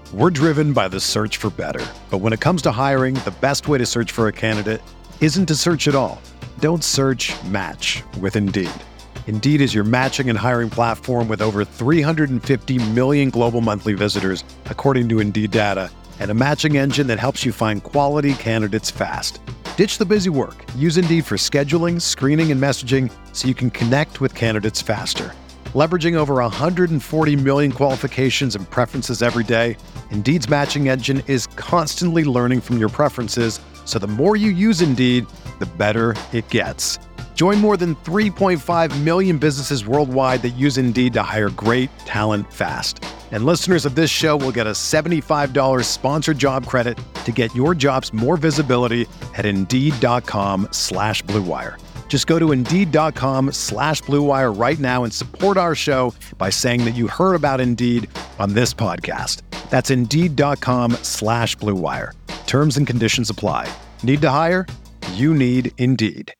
We're driven by the search for better. But when it comes to hiring, the best way to search for a candidate isn't to search at all. Don't search, match with Indeed. Indeed is your matching and hiring platform with over 350 million global monthly visitors, according to Indeed data, and a matching engine that helps you find quality candidates fast. Ditch the busy work. Use Indeed for scheduling, screening, and messaging so you can connect with candidates faster. Leveraging over 140 million qualifications and preferences every day, Indeed's matching engine is constantly learning from your preferences, so the more you use Indeed, the better it gets. Join more than 3.5 million businesses worldwide that use Indeed to hire great talent fast. And listeners of this show will get a $75 sponsored job credit to get your jobs more visibility at Indeed.com/Blue Wire. Just go to Indeed.com/Blue Wire right now and support our show by saying that you heard about Indeed on this podcast. That's Indeed.com/Blue Wire. Terms and conditions apply. Need to hire? You need Indeed.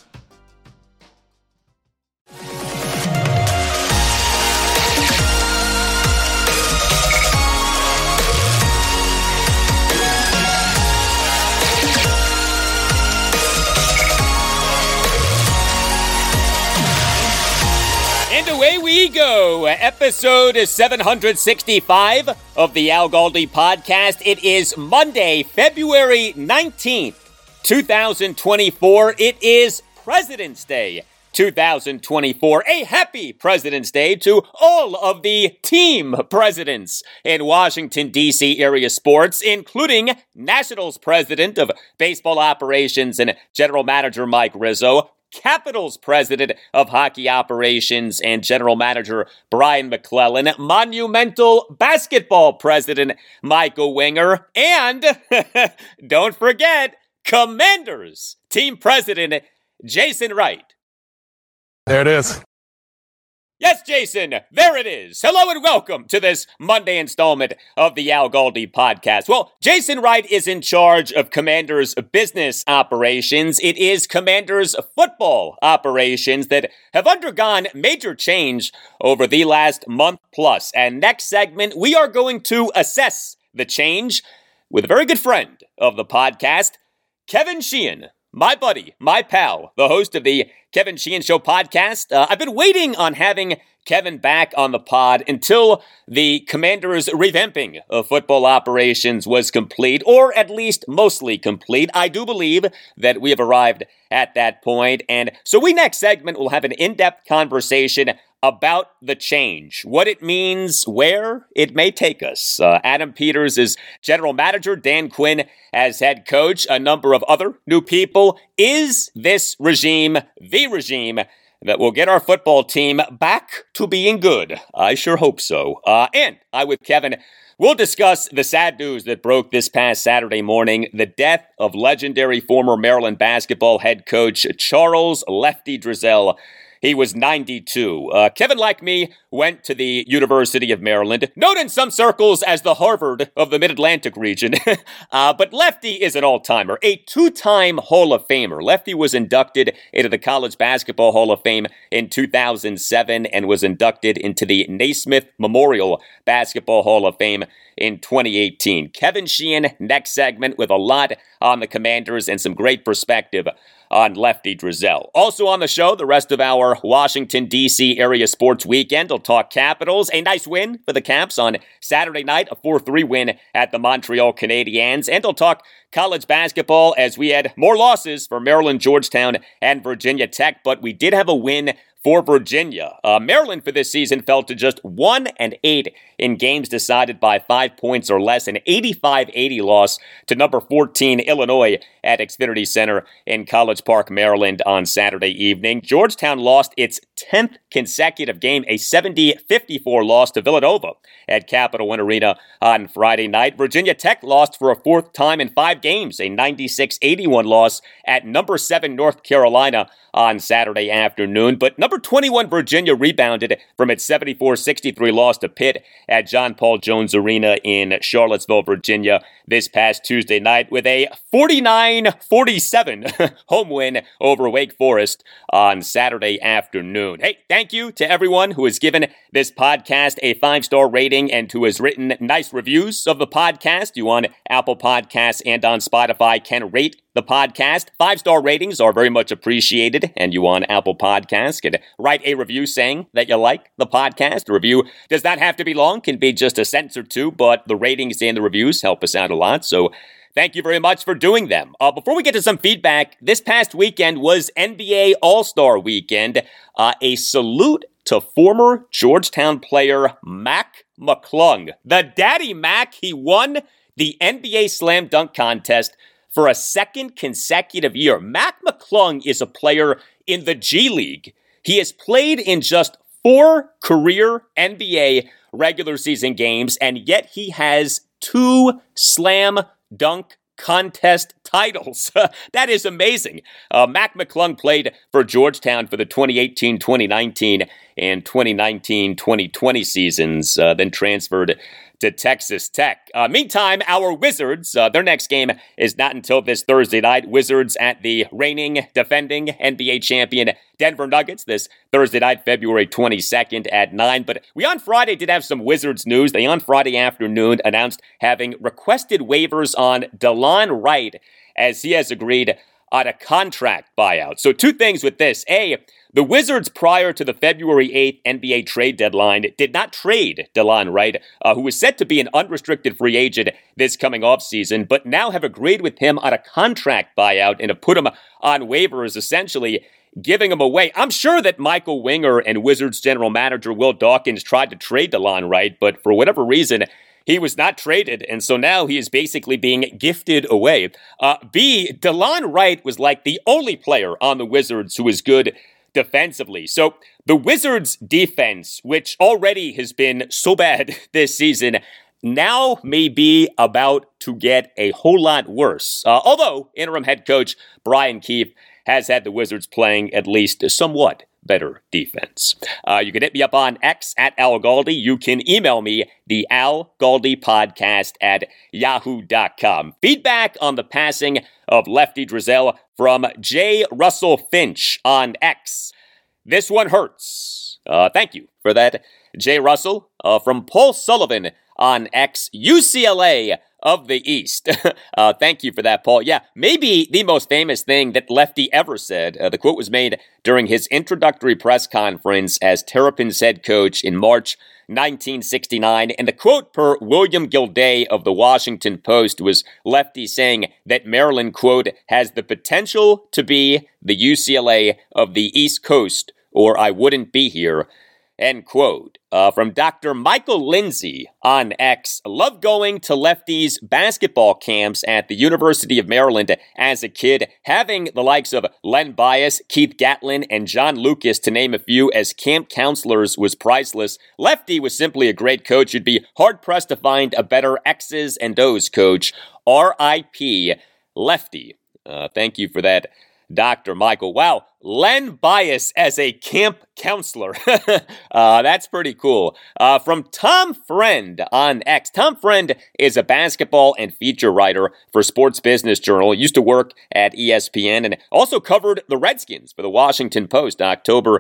And away we go. Episode 765 of the Al Galdi podcast. It is Monday, February 19th, 2024. It is President's Day 2024. A happy President's Day to all of the team presidents in Washington, D.C. area sports, including Nationals president of baseball operations and general manager Mike Rizzo, Capitals president of hockey operations and general manager Brian McClellan, Monumental basketball president Michael Winger, and don't forget, Commanders team president Jason Wright. There it is. Yes, Jason, there it is. Hello and welcome to this Monday installment of the Al Galdi podcast. Well, Jason Wright is in charge of Commanders business operations. It is Commanders football operations that have undergone major change over the last month plus. And next segment, we are going to assess the change with a very good friend of the podcast, Kevin Sheehan. My buddy, my pal, the host of the Kevin Sheehan Show podcast. I've been waiting on having Kevin back on the pod until the Commanders' revamping of football operations was complete, or at least mostly complete. I do believe that we have arrived at that point. And so next segment will have an in-depth conversation about the change, what it means, where it may take us. Adam Peters is general manager, Dan Quinn as head coach, a number of other new people. Is this regime the regime that will get our football team back to being good? I sure hope so. And I, with Kevin, will discuss the sad news that broke this past Saturday morning, the death of legendary former Maryland basketball head coach Charles Lefty Driesell. He was 92. Kevin, like me, went to the University of Maryland, known in some circles as the Harvard of the Mid-Atlantic region. But Lefty is an all-timer, a two-time Hall of Famer. Lefty was inducted into the College Basketball Hall of Fame in 2007 and was inducted into the Naismith Memorial Basketball Hall of Fame in 2018. Kevin Sheehan, next segment, with a lot on the Commanders and some great perspective on Lefty Driesell. Also on the show, the rest of our Washington, D.C. area sports weekend. We'll talk Capitals. A nice win for the Caps on Saturday night, a 4-3 win at the Montreal Canadiens. And we'll talk college basketball as we had more losses for Maryland, Georgetown, and Virginia Tech. But we did have a win for Virginia. Maryland for this season fell to just 1-8 in games decided by 5 points or less, an 85-80 loss to number 14 Illinois at Xfinity Center in College Park, Maryland on Saturday evening. Georgetown lost its 10th consecutive game, a 70-54 loss to Villanova at Capital One Arena on Friday night. Virginia Tech lost for a fourth time in 5 games, a 96-81 loss at number 7 North Carolina on Saturday afternoon. But number Number 21 Virginia rebounded from its 74-63 loss to Pitt at John Paul Jones Arena in Charlottesville, Virginia this past Tuesday night with a 49-47 home win over Wake Forest on Saturday afternoon. Hey, thank you to everyone who has given this podcast a 5-star rating and who has written nice reviews of the podcast. You on Apple Podcasts and on Spotify can rate the podcast. 5-star ratings are very much appreciated, and you on Apple Podcasts can write a review saying that you like the podcast. The review does not have to be long, can be just a sentence or two, but the ratings and the reviews help us out a lot, so thank you very much for doing them. Before we get to some feedback, this past weekend was NBA All-Star Weekend. A salute to former Georgetown player Mac McClung. The Daddy Mac, he won the NBA Slam Dunk Contest for a second consecutive year. Mac McClung is a player in the G League. He has played in just 4 career NBA regular season games, and yet he has 2 Slam Dunk Contest titles. That is amazing. Mac McClung played for Georgetown for the 2018-2019 and 2019-2020 seasons, then transferred to Texas Tech. Meantime, our Wizards, their next game is not until this Thursday night. Wizards at the reigning, defending NBA champion Denver Nuggets this Thursday night, February 22nd at 9. But we on Friday did have some Wizards news. They on Friday afternoon announced having requested waivers on Delon Wright as he has agreed on a contract buyout. So 2 things with this. A, the Wizards, prior to the February 8th NBA trade deadline, did not trade Delon Wright, who was set to be an unrestricted free agent this coming offseason, but now have agreed with him on a contract buyout and have put him on waivers, essentially giving him away. I'm sure that Michael Winger and Wizards general manager Will Dawkins tried to trade Delon Wright, but for whatever reason, he was not traded, and so now he is basically being gifted away. B, Delon Wright was like the only player on the Wizards who was good defensively. So the Wizards' defense, which already has been so bad this season, now may be about to get a whole lot worse. Although interim head coach Brian Keefe has had the Wizards playing at least somewhat better defense. You can hit me up on X at Al Galdi. You can email me, the Al Galdi podcast at yahoo.com. Feedback on the passing of Lefty Driesell from J. Russell Finch on X. This one hurts. Thank you for that, J. Russell. From Paul Sullivan on X, UCLA of the East. Thank you for that, Paul. Yeah, maybe the most famous thing that Lefty ever said. The quote was made during his introductory press conference as Terrapins head coach in March 1969. And the quote, per William Gilday of the Washington Post, was Lefty saying that Maryland, quote, has the potential to be the UCLA of the East Coast, or I wouldn't be here. End quote. From Dr. Michael Lindsay on X. Love going to Lefty's basketball camps at the University of Maryland as a kid. Having the likes of Len Bias, Keith Gatlin, and John Lucas, to name a few, as camp counselors was priceless. Lefty was simply a great coach. You'd be hard-pressed to find a better X's and O's coach. R.I.P. Lefty. Thank you for that, Dr. Michael. Wow, Len Bias as a camp counselor. That's pretty cool. From Tom Friend on X. Tom Friend is a basketball and feature writer for Sports Business Journal. He used to work at ESPN and also covered the Redskins for the Washington Post, October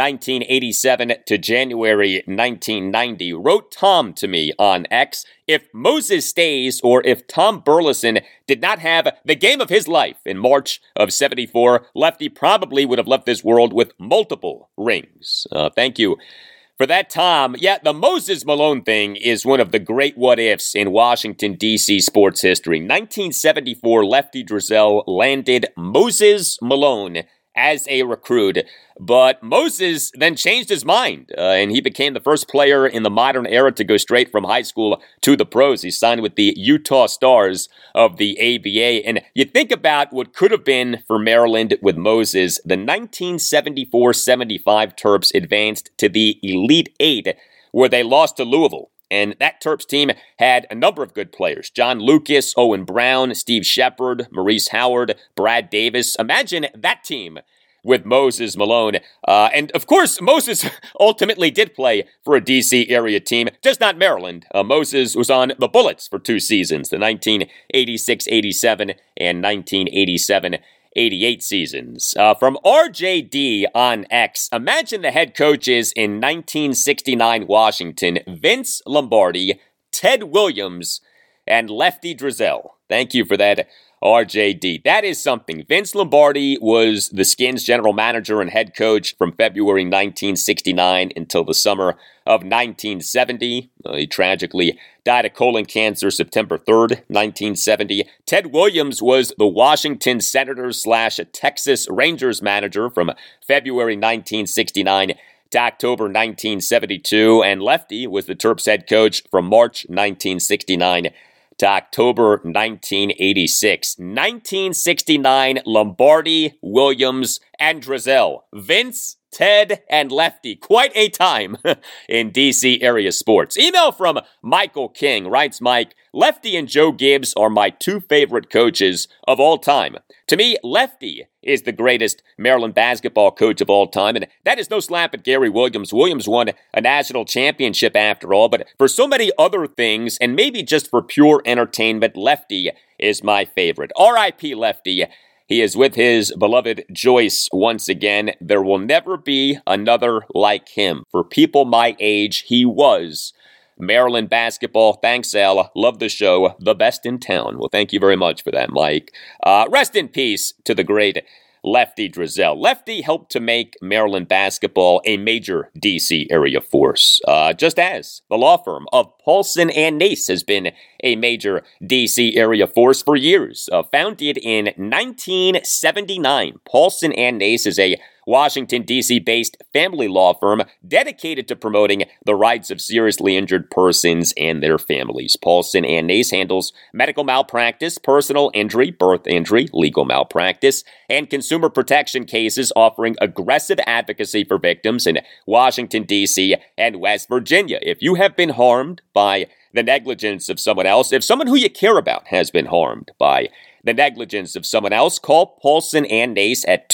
1987 to January 1990. Wrote Tom to me on X. If Moses stays, or if Tom Burleson did not have the game of his life in March of 74, Lefty probably would have left this world with multiple rings. Thank you for that, Tom. Yeah, the Moses Malone thing is one of the great what-ifs in Washington, D.C. sports history. 1974, Lefty Driesell landed Moses Malone as a recruit, but Moses then changed his mind, and he became the first player in the modern era to go straight from high school to the pros. He signed with the Utah Stars of the ABA, and you think about what could have been for Maryland with Moses. The 1974-75 Terps advanced to the Elite Eight, where they lost to Louisville. And that Terps team had a number of good players. John Lucas, Owen Brown, Steve Shepard, Maurice Howard, Brad Davis. Imagine that team with Moses Malone. And of course, Moses ultimately did play for a D.C. area team, just not Maryland. Moses was on the Bullets for 2 seasons, the 1986-87 and 1987-88 seasons. From RJD on X, imagine the head coaches in 1969 Washington: Vince Lombardi, Ted Williams, and Lefty Driesell. Thank you for that, RJD. That is something. Vince Lombardi was the Skins general manager and head coach from February 1969 until the summer of 1970. He tragically died of colon cancer September 3rd, 1970. Ted Williams was the Washington Senators / Texas Rangers manager from February 1969 to October 1972. And Lefty was the Terps head coach from March 1969 to October 1986. 1969, Lombardi, Williams, and Driesell. Vince, Ted, and Lefty. Quite a time in D.C. area sports. Email from Michael King. Writes Mike, Lefty and Joe Gibbs are my 2 favorite coaches of all time. To me, Lefty is the greatest Maryland basketball coach of all time, and that is no slap at Gary Williams. Williams won a national championship after all, but for so many other things, and maybe just for pure entertainment, Lefty is my favorite. R.I.P. Lefty. He is with his beloved Joyce once again. There will never be another like him. For people my age, he was Maryland basketball. Thanks, Al. Love the show. The best in town. Well, thank you very much for that, Mike. Rest in peace to the great Lefty Driesell. Lefty helped to make Maryland basketball a major D.C. area force, just as the law firm of Paulson and Nace has been a major D.C. area force for years. Founded in 1979, Paulson and Nace is a Washington, D.C.-based family law firm dedicated to promoting the rights of seriously injured persons and their families. Paulson and Nace handles medical malpractice, personal injury, birth injury, legal malpractice, and consumer protection cases, offering aggressive advocacy for victims in Washington, D.C. and West Virginia. If you have been harmed by the negligence of someone else, if someone who you care about has been harmed by the negligence of someone else, call Paulson and Nace at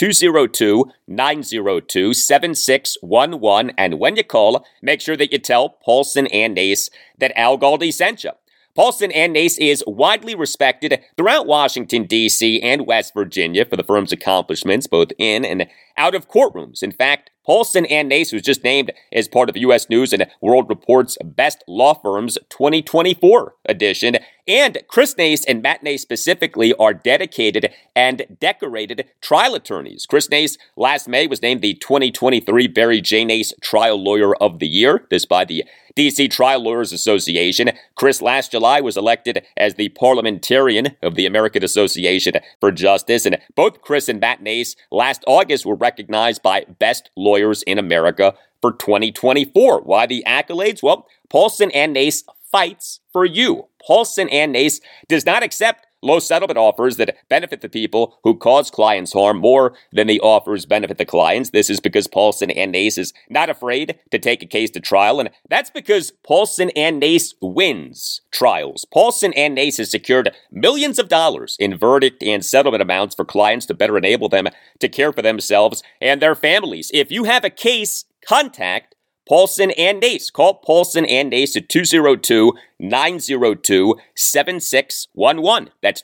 202-902-7611. And when you call, make sure that you tell Paulson and Nace that Al Galdi sent you. Paulson and Nace is widely respected throughout Washington, D.C. and West Virginia for the firm's accomplishments both in and out of courtrooms. In fact, Paulson and Nace was just named as part of U.S. News and World Report's Best Law Firms 2024 edition. And Chris Nace and Matt Nace specifically are dedicated and decorated trial attorneys. Chris Nace last May was named the 2023 Barry J. Nace Trial Lawyer of the Year. This by the D.C. Trial Lawyers Association. Chris last July was elected as the Parliamentarian of the American Association for Justice. And both Chris and Matt Nace last August were recognized by Best Lawyers in America for 2024. Why the accolades? Well, Paulson and Nace fights for you. Paulson and Nace does not accept low settlement offers that benefit the people who cause clients harm more than the offers benefit the clients. This is because Paulson and Nace is not afraid to take a case to trial, and that's because Paulson and Nace wins trials. Paulson and Nace has secured millions of dollars in verdict and settlement amounts for clients to better enable them to care for themselves and their families. If you have a case, contact Paulson and Nace. Call Paulson and Nace at 202-902-7611. That's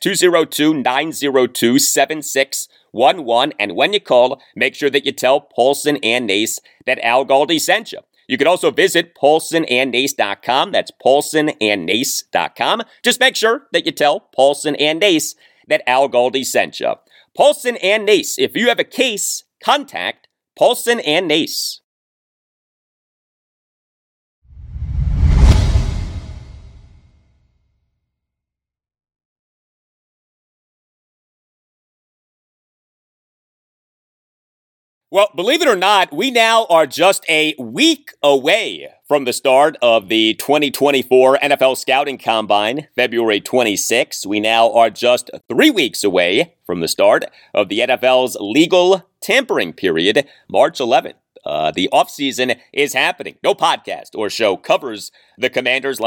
202-902-7611. And when you call, make sure that you tell Paulson and Nace that Al Galdi sent you. You can also visit paulsonandnace.com. That's paulsonandnace.com. Just make sure that you tell Paulson and Nace that Al Galdi sent you. Paulson and Nace. If you have a case, contact Paulson and Nace. Well, believe it or not, we now are just a week away from the start of the 2024 NFL Scouting Combine, February 26. We now are just 3 weeks away from the start of the NFL's legal tampering period, March 11th. The offseason is happening. No podcast or show covers the Commanders like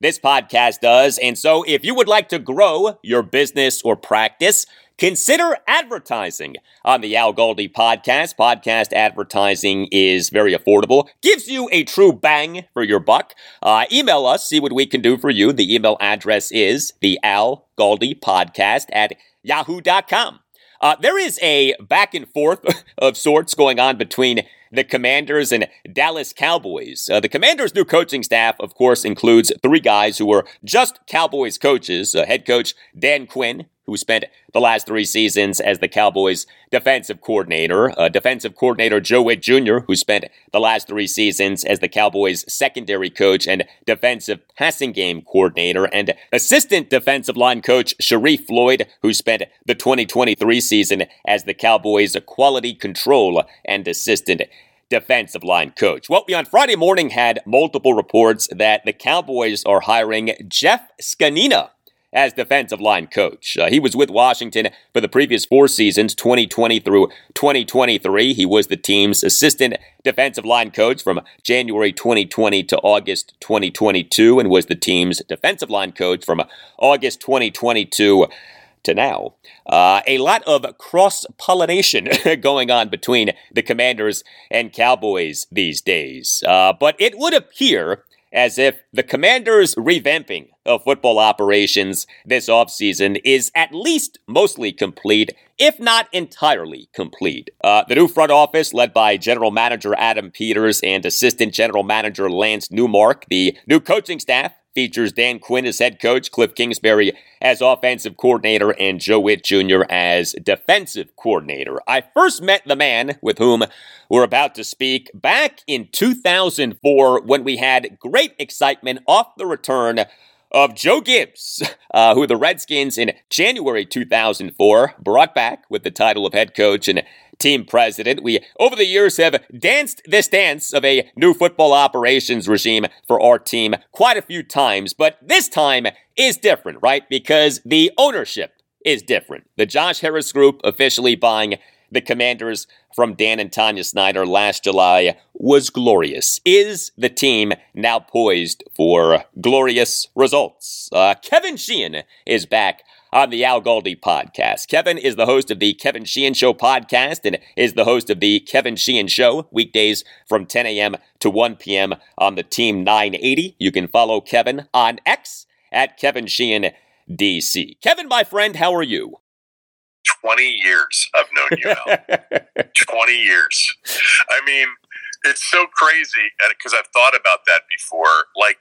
this podcast does. And so if you would like to grow your business or practice, consider advertising on the Al Galdi podcast. Podcast advertising is very affordable, gives you a true bang for your buck. Email us, see what we can do for you. The email address is the Al Galdi podcast at yahoo.com. There is a back and forth of sorts going on between the Commanders and Dallas Cowboys. The Commanders' new coaching staff, of course, includes three guys who were just Cowboys coaches. Head coach Dan Quinn, who spent the last 3 seasons as the Cowboys' defensive coordinator. Defensive coordinator Joe Whitt Jr., who spent the last 3 seasons as the Cowboys' secondary coach and defensive passing game coordinator. And assistant defensive line coach Sharif Floyd, who spent the 2023 season as the Cowboys' quality control and assistant defensive line coach. Well, we on Friday morning had multiple reports that the Cowboys are hiring Jeff Scanina as defensive line coach. He was with Washington for the previous 4 seasons, 2020 through 2023. He was the team's assistant defensive line coach from January 2020 to August 2022 and was the team's defensive line coach from August 2022 to now. A lot of cross-pollination going on between the Commanders and Cowboys these days. But it would appear as if the Commanders' revamping of football operations this offseason is at least mostly complete, if not entirely complete. The new front office, led by General Manager Adam Peters and Assistant General Manager Lance Newmark, the new coaching staff features Dan Quinn as head coach, Cliff Kingsbury as offensive coordinator, and Joe Whitt Jr. as defensive coordinator. I first met the man with whom we're about to speak back in 2004 when we had great excitement off the return of Joe Gibbs, who the Redskins in January 2004 brought back with the title of head coach and team president. We, over the years, have danced this dance of a new football operations regime for our team quite a few times, but this time is different, right? Because the ownership is different. The Josh Harris Group officially buying the Commanders from Dan and Tanya Snyder last July was glorious. Is the team now poised for glorious results? Kevin Sheehan is back on the Al Galdi podcast. Kevin is the host of the Kevin Sheehan Show podcast and is the host of the Kevin Sheehan Show weekdays from 10 a.m. to 1 p.m. on the Team 980. You can follow Kevin on X at Kevin Sheehan DC. Kevin, my friend, how are you? 20 years I've known you, Al. 20 years. I mean, it's so crazy because I've thought about that before. Like,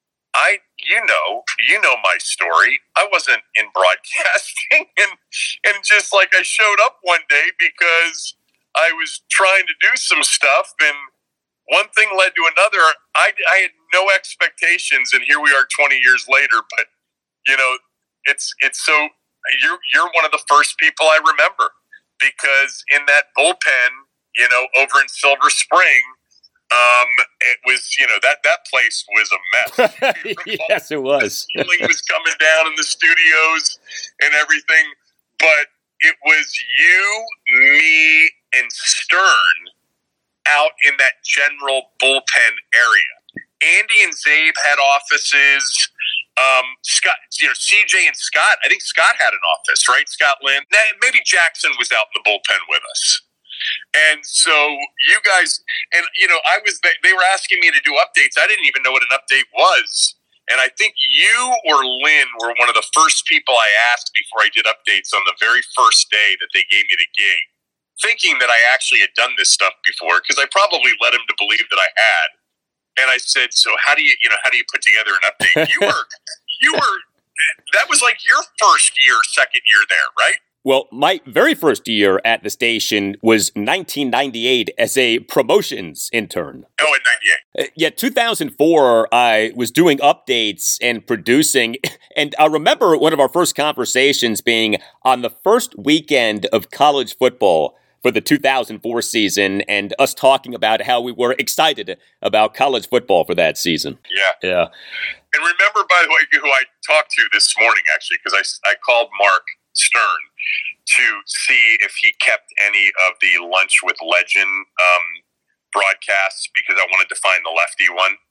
you know my story. I wasn't in broadcasting and just like I showed up one day because I was trying to do some stuff and one thing led to another. I had no expectations and here we are 20 years later, but you know, it's so you're one of the first people I remember because in that bullpen, you know, over in Silver Spring, it was, you know, that place was a mess. Yes, it was. The ceiling was coming down in the studios and everything, but it was you, me, and Stern out in that general bullpen area. Andy and Zabe had offices. Scott, you know, CJ and Scott. I think Scott had an office, right? Scott Lynn. Maybe Jackson was out in the bullpen with us. And so you guys, and you know, they were asking me to do updates. I didn't even know what an update was. And I think you or Lynn were one of the first people I asked before I did updates on the very first day that they gave me the gig, thinking that I actually had done this stuff before because I probably led them to believe that I had. And I said, so how do you put together an update? You were, that was like your first year, second year there, right? Well, my very first year at the station was 1998 as a promotions intern. Oh, in 98. Yeah, 2004, I was doing updates and producing. And I remember one of our first conversations being on the first weekend of college football for the 2004 season and us talking about how we were excited about college football for that season. Yeah. And remember, by the way, who I talked to this morning, actually, because I called Mark Stern to see if he kept any of the Lunch with Legend broadcasts because I wanted to find the lefty one.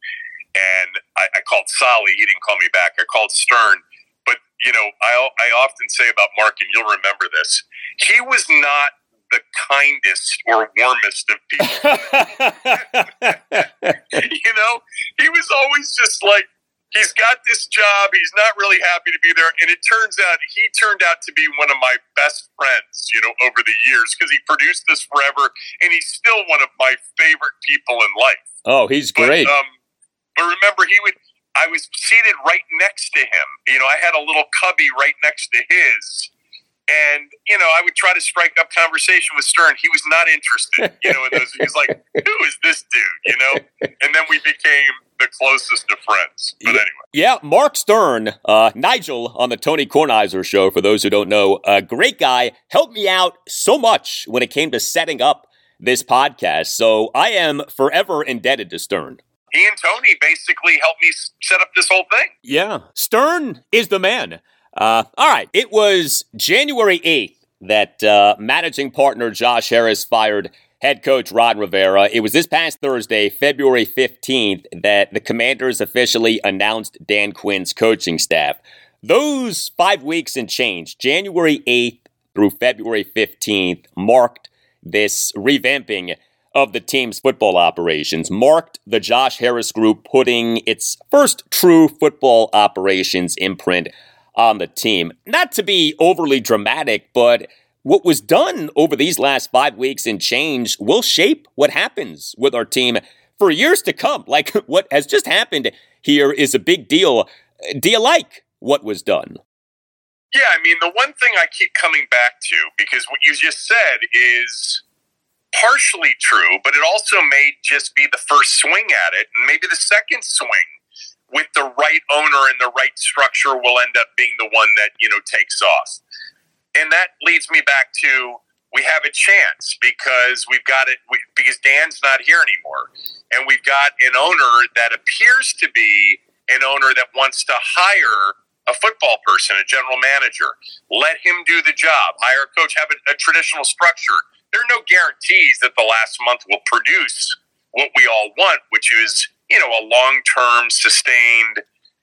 and I called Solly. He didn't call me back. I called Stern. But, I often say about Mark, and you'll remember this, he was not the kindest or warmest of people. He was always just like, he's got this job. He's not really happy to be there. And it turns out he turned out to be one of my best friends, over the years, because he produced this forever. And he's still one of my favorite people in life. Oh, he's great. But remember, I was seated right next to him. I had a little cubby right next to his. And, I would try to strike up conversation with Stern. He was not interested, in those. He was like, who is this dude, And then we became the closest of friends. But anyway. Yeah, Mark Stern, Nigel on the Tony Kornheiser show, for those who don't know, a great guy, helped me out so much when it came to setting up this podcast. So I am forever indebted to Stern. He and Tony basically helped me set up this whole thing. Yeah, Stern is the man. All right, it was January 8th that managing partner Josh Harris fired head coach Ron Rivera. It was this past Thursday, February 15th, that the Commanders officially announced Dan Quinn's coaching staff. Those 5 weeks and change, January 8th through February 15th, marked this revamping of the team's football operations, marked the Josh Harris group putting its first true football operations imprint on the team. Not to be overly dramatic, but what was done over these last 5 weeks and change will shape what happens with our team for years to come. Like, what has just happened here is a big deal. Do you like what was done? Yeah, the one thing I keep coming back to, because what you just said is partially true, but it also may just be the first swing at it, and maybe the second swing with the right owner and the right structure will end up being the one that, takes off. And that leads me back to, we have a chance because we've got it, because Dan's not here anymore. And we've got an owner that appears to be an owner that wants to hire a football person, a general manager. Let him do the job. Hire a coach, have a traditional structure. There are no guarantees that the last month will produce what we all want, which is, a long-term, sustained,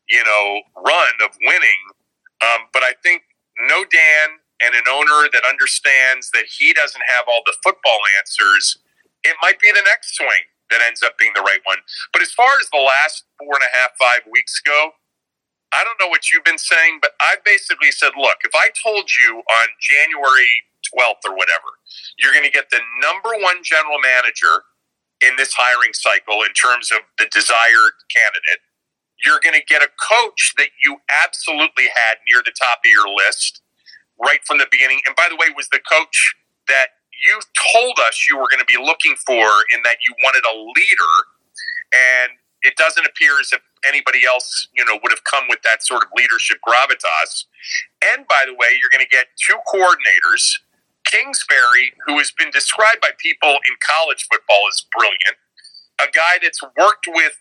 run of winning. But I think no Dan and an owner that understands that he doesn't have all the football answers, it might be the next swing that ends up being the right one. But as far as the last 4.5, 5 weeks go, I don't know what you've been saying, but I basically said, look, if I told you on January 12th or whatever, you're going to get the number one general manager in this hiring cycle in terms of the desired candidate, you're going to get a coach that you absolutely had near the top of your list right from the beginning. And by the way, was the coach that you told us you were going to be looking for, in that you wanted a leader. And it doesn't appear as if anybody else, would have come with that sort of leadership gravitas. And by the way, you're going to get two coordinators. Kingsbury, who has been described by people in college football as brilliant, a guy that's worked with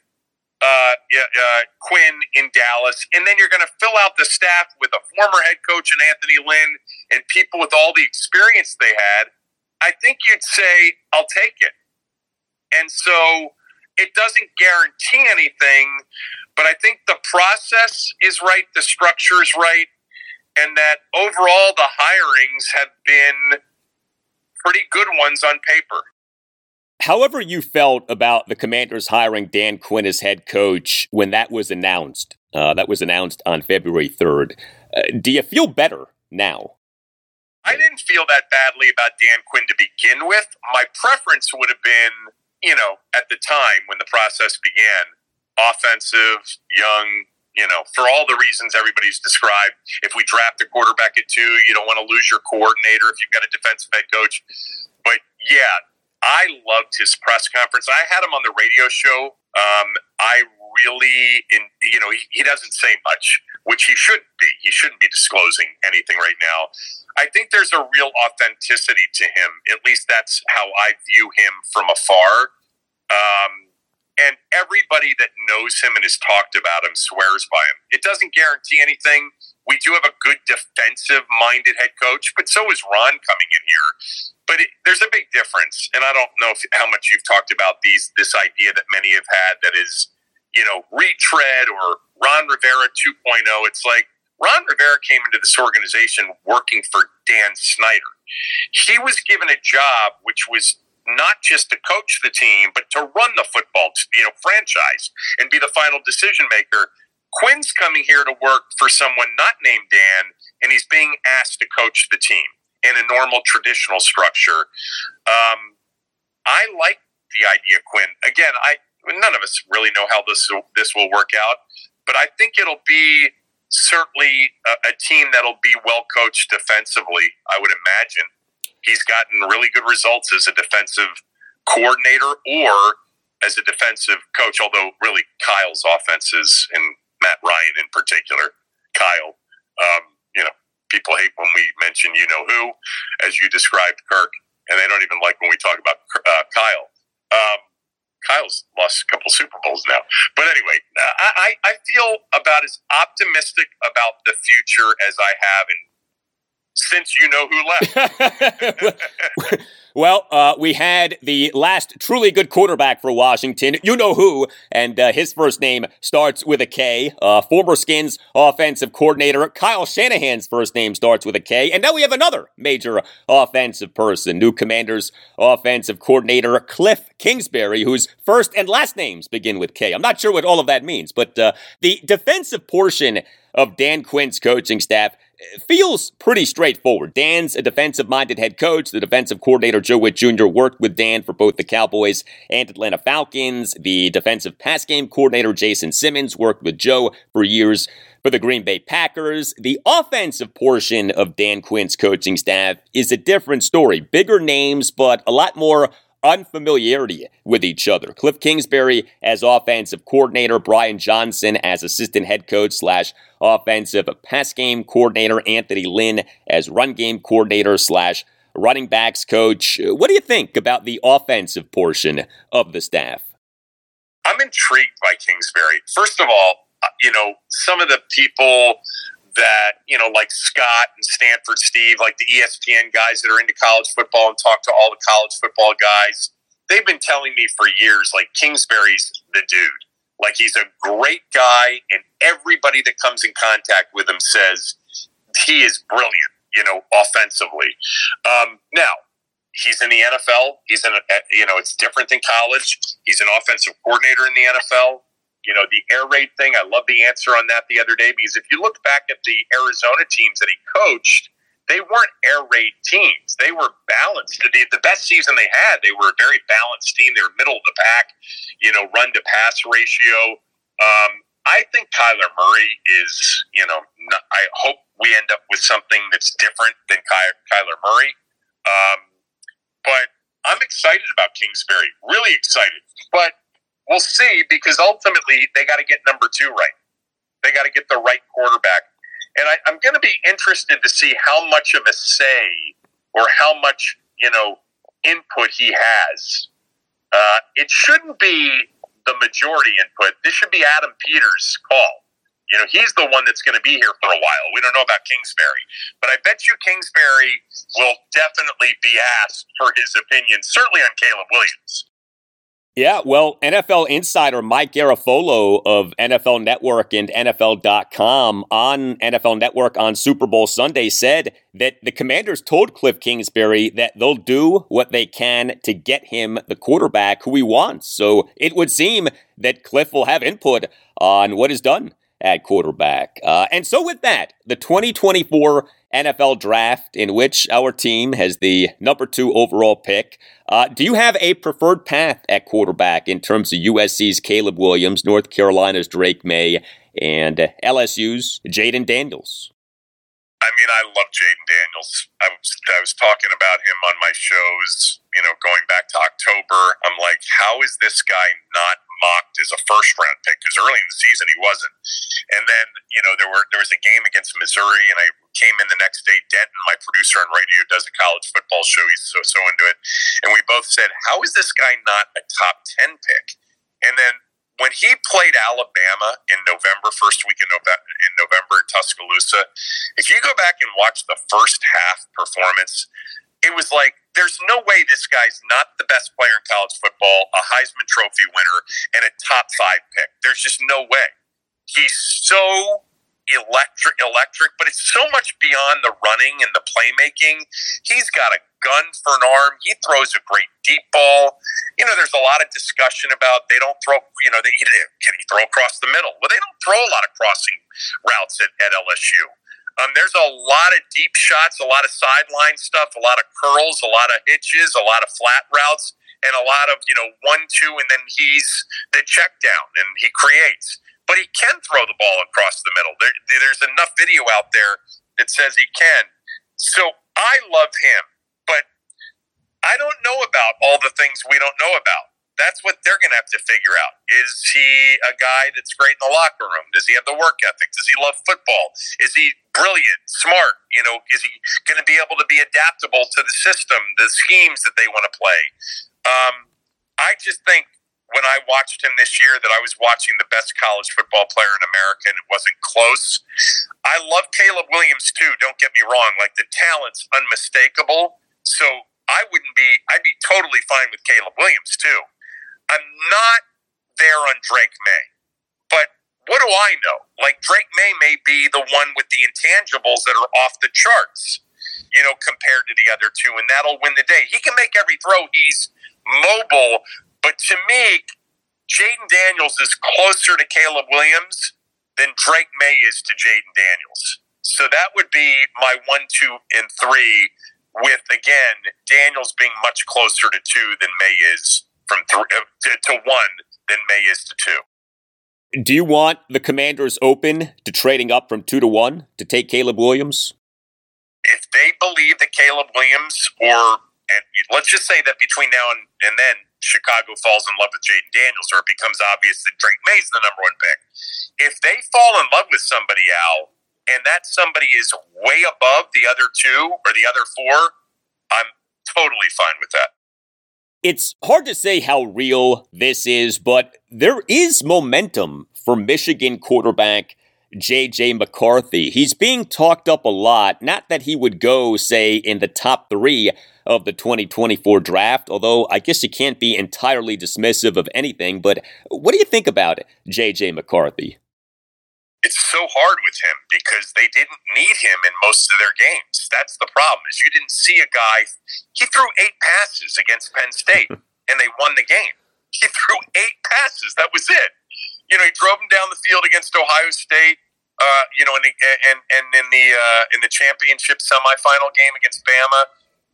Quinn in Dallas, and then you're going to fill out the staff with a former head coach in Anthony Lynn and people with all the experience they had. I think you'd say, I'll take it. And so it doesn't guarantee anything, but I think the process is right, the structure is right, and that overall the hirings have been pretty good ones on paper. However you felt about the Commanders hiring Dan Quinn as head coach when that was announced on February 3rd, do you feel better now? I didn't feel that badly about Dan Quinn to begin with. My preference would have been, at the time when the process began, offensive, young, for all the reasons everybody's described. If we draft a quarterback at 2, you don't want to lose your coordinator if you've got a defensive head coach. But yeah, I loved his press conference. I had him on the radio show. I really, he doesn't say much, which he shouldn't be. He shouldn't be disclosing anything right now. I think there's a real authenticity to him. At least that's how I view him from afar. And everybody that knows him and has talked about him swears by him. It doesn't guarantee anything. We do have a good defensive-minded head coach, but so is Ron coming in here. But there's a big difference, and I don't know how much you've talked about this idea that many have had that is, retread or Ron Rivera 2.0. It's like Ron Rivera came into this organization working for Dan Snyder. He was given a job which was not just to coach the team, but to run the football, franchise and be the final decision maker. Quinn's coming here to work for someone not named Dan, and he's being asked to coach the team in a normal traditional structure. I like the idea, Quinn. Again, none of us really know how this will work out, but I think it'll be certainly a team that'll be well coached defensively, I would imagine. He's gotten really good results as a defensive coordinator or as a defensive coach, although really Kyle's offenses, and Matt Ryan in particular, Kyle, people hate when we mention who, as you described, Kirk, and they don't even like when we talk about Kyle. Kyle's lost a couple Super Bowls now. But anyway, I feel about as optimistic about the future as I have since who left. Well, we had the last truly good quarterback for Washington, who, and his first name starts with a K. Former Skins offensive coordinator Kyle Shanahan's first name starts with a K. And now we have another major offensive person, new Commanders offensive coordinator Cliff Kingsbury, whose first and last names begin with K. I'm not sure what all of that means, but the defensive portion of Dan Quinn's coaching staff feels pretty straightforward. Dan's a defensive-minded head coach. The defensive coordinator, Joe Witt Jr., worked with Dan for both the Cowboys and Atlanta Falcons. The defensive pass game coordinator, Jason Simmons, worked with Joe for years for the Green Bay Packers. The offensive portion of Dan Quinn's coaching staff is a different story. Bigger names, but a lot more unfamiliarity with each other. Cliff Kingsbury as offensive coordinator, Brian Johnson as assistant head coach / offensive pass game coordinator, Anthony Lynn as run game coordinator / running backs coach. What do you think about the offensive portion of the staff? I'm intrigued by Kingsbury. First of all, some of the people that, like Scott and Stanford Steve, like the ESPN guys that are into college football and talk to all the college football guys, they've been telling me for years, like, Kingsbury's the dude. Like, he's a great guy, and everybody that comes in contact with him says he is brilliant, offensively. Now, he's in the NFL. He's it's different than college. He's an offensive coordinator in the NFL. The air raid thing, I love the answer on that the other day, because if you look back at the Arizona teams that he coached, they weren't air raid teams. They were balanced. The best season they had, they were a very balanced team. They were middle of the pack, run to pass ratio. I think Kyler Murray is, I hope we end up with something that's different than Kyler Murray. But I'm excited about Kingsbury, really excited. But we'll see, because ultimately they got to get number 2 right. They got to get the right quarterback. And I'm going to be interested to see how much of a say or how much, input he has. It shouldn't be the majority input. This should be Adam Peters' call. He's the one that's going to be here for a while. We don't know about Kingsbury. But I bet you Kingsbury will definitely be asked for his opinion, certainly on Caleb Williams. Yeah, well, NFL insider Mike Garafolo of NFL Network and NFL.com on NFL Network on Super Bowl Sunday said that the Commanders told Cliff Kingsbury that they'll do what they can to get him the quarterback who he wants. So it would seem that Cliff will have input on what is done at quarterback. And so with that, the 2024 NFL Draft, in which our team has the number 2 overall pick, do you have a preferred path at quarterback in terms of USC's Caleb Williams, North Carolina's Drake May, and LSU's Jayden Daniels? I mean, I love Jayden Daniels. I was talking about him on my shows, going back to October. I'm like, how is this guy not mocked as a first-round pick? Because early in the season he wasn't. And then, there was a game against Missouri, and I came in the next day. Denton, my producer on radio, does a college football show. He's so into it. And we both said, how is this guy not a top 10 pick? And then when he played Alabama in November, first week in November at Tuscaloosa, if you go back and watch the first half performance, it was like, there's no way this guy's not the best player in college football, a Heisman Trophy winner, and a top 5 pick. There's just no way. He's so electric, but it's so much beyond the running and the playmaking. He's got a gun for an arm. He throws a great deep ball. There's a lot of discussion about they don't throw, can he throw across the middle? Well, they don't throw a lot of crossing routes at LSU. There's a lot of deep shots, a lot of sideline stuff, a lot of curls, a lot of hitches, a lot of flat routes, and a lot of, 1-2, and then he's the check down and he creates. But he can throw the ball across the middle. There's enough video out there that says he can. So I love him, but I don't know about all the things we don't know about. That's what they're going to have to figure out. Is he a guy that's great in the locker room? Does he have the work ethic? Does he love football? Is he brilliant, smart? Is he going to be able to be adaptable to the system, the schemes that they want to play? I just think, when I watched him this year, that I was watching the best college football player in America, and it wasn't close. I love Caleb Williams too, don't get me wrong. Like, the talent's unmistakable. So I'd be totally fine with Caleb Williams too. I'm not there on Drake May. But what do I know? Like, Drake may be the one with the intangibles that are off the charts, compared to the other two, and that'll win the day. He can make every throw. He's mobile. But to me, Jayden Daniels is closer to Caleb Williams than Drake May is to Jayden Daniels. So that would be my 1, 2, and 3, with, again, Daniels being much closer to 2 than May is to 1 than May is to 2. Do you want the Commanders open to trading up from 2 to 1 to take Caleb Williams? If they believe that Caleb Williams, and let's just say that between now and then, Chicago falls in love with Jayden Daniels, or it becomes obvious that Drake May's the number 1 pick. If they fall in love with somebody, Al, and that somebody is way above the other 2 or the other 4, I'm totally fine with that. It's hard to say how real this is, but there is momentum for Michigan quarterback J.J. McCarthy. He's being talked up a lot. Not that he would go, say, in the top 3 of the 2024 draft, although I guess you can't be entirely dismissive of anything. But what do you think about J.J. McCarthy? It's so hard with him because they didn't need him in most of their games. That's the problem, is you didn't see a guy. He threw 8 passes against Penn State, and they won the game. He threw 8 passes. That was it. He drove them down the field against Ohio State. In the championship semifinal game against Bama.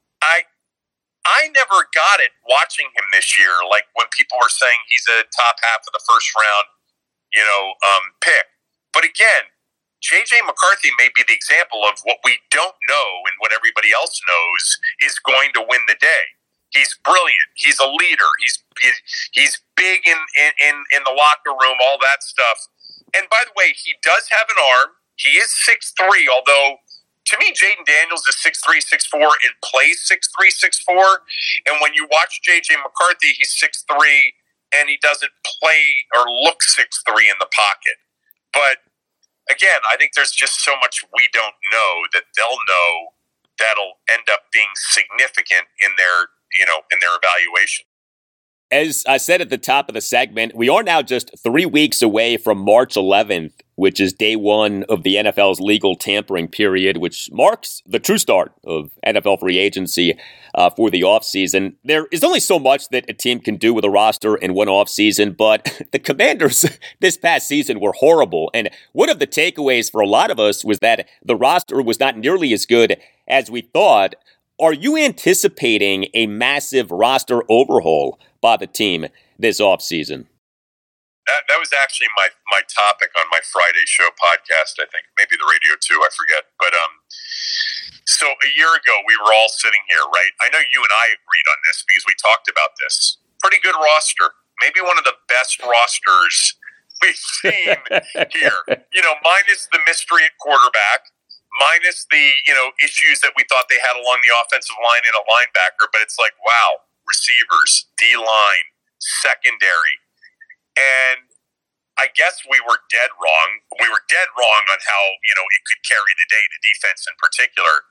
I never got it watching him this year. Like, when people were saying he's a top half of the first round, pick. But again, J.J. McCarthy may be the example of what we don't know and what everybody else knows is going to win the day. He's brilliant. He's a leader. He's big in the locker room, all that stuff. And by the way, he does have an arm. He is 6'3", although to me, Jayden Daniels is 6'3", 6'4", and plays 6'3", 6'4". And when you watch J.J. McCarthy, he's 6'3", and he doesn't play or look 6'3" in the pocket. But again, I think there's just so much we don't know that they'll know that'll end up being significant in their evaluation. As I said at the top of the segment, we are now just 3 weeks away from March 11th, which is day 1 of the NFL's legal tampering period, which marks the true start of NFL free agency for the offseason. There is only so much that a team can do with a roster in one offseason, but the Commanders this past season were horrible. And one of the takeaways for a lot of us was that the roster was not nearly as good as we thought. Are you anticipating a massive roster overhaul by the team this offseason? That was actually my topic on my Friday show podcast, I think. Maybe the radio too, I forget. But so a year ago, we were all sitting here, right? I know you and I agreed on this because we talked about this. Pretty good roster. Maybe one of the best rosters we've seen here. Minus the mystery at quarterback. Minus the, issues that we thought they had along the offensive line and a linebacker, but it's like, wow, receivers, D-line, secondary. And I guess we were dead wrong. We were dead wrong on how, it could carry the day, the defense in particular. But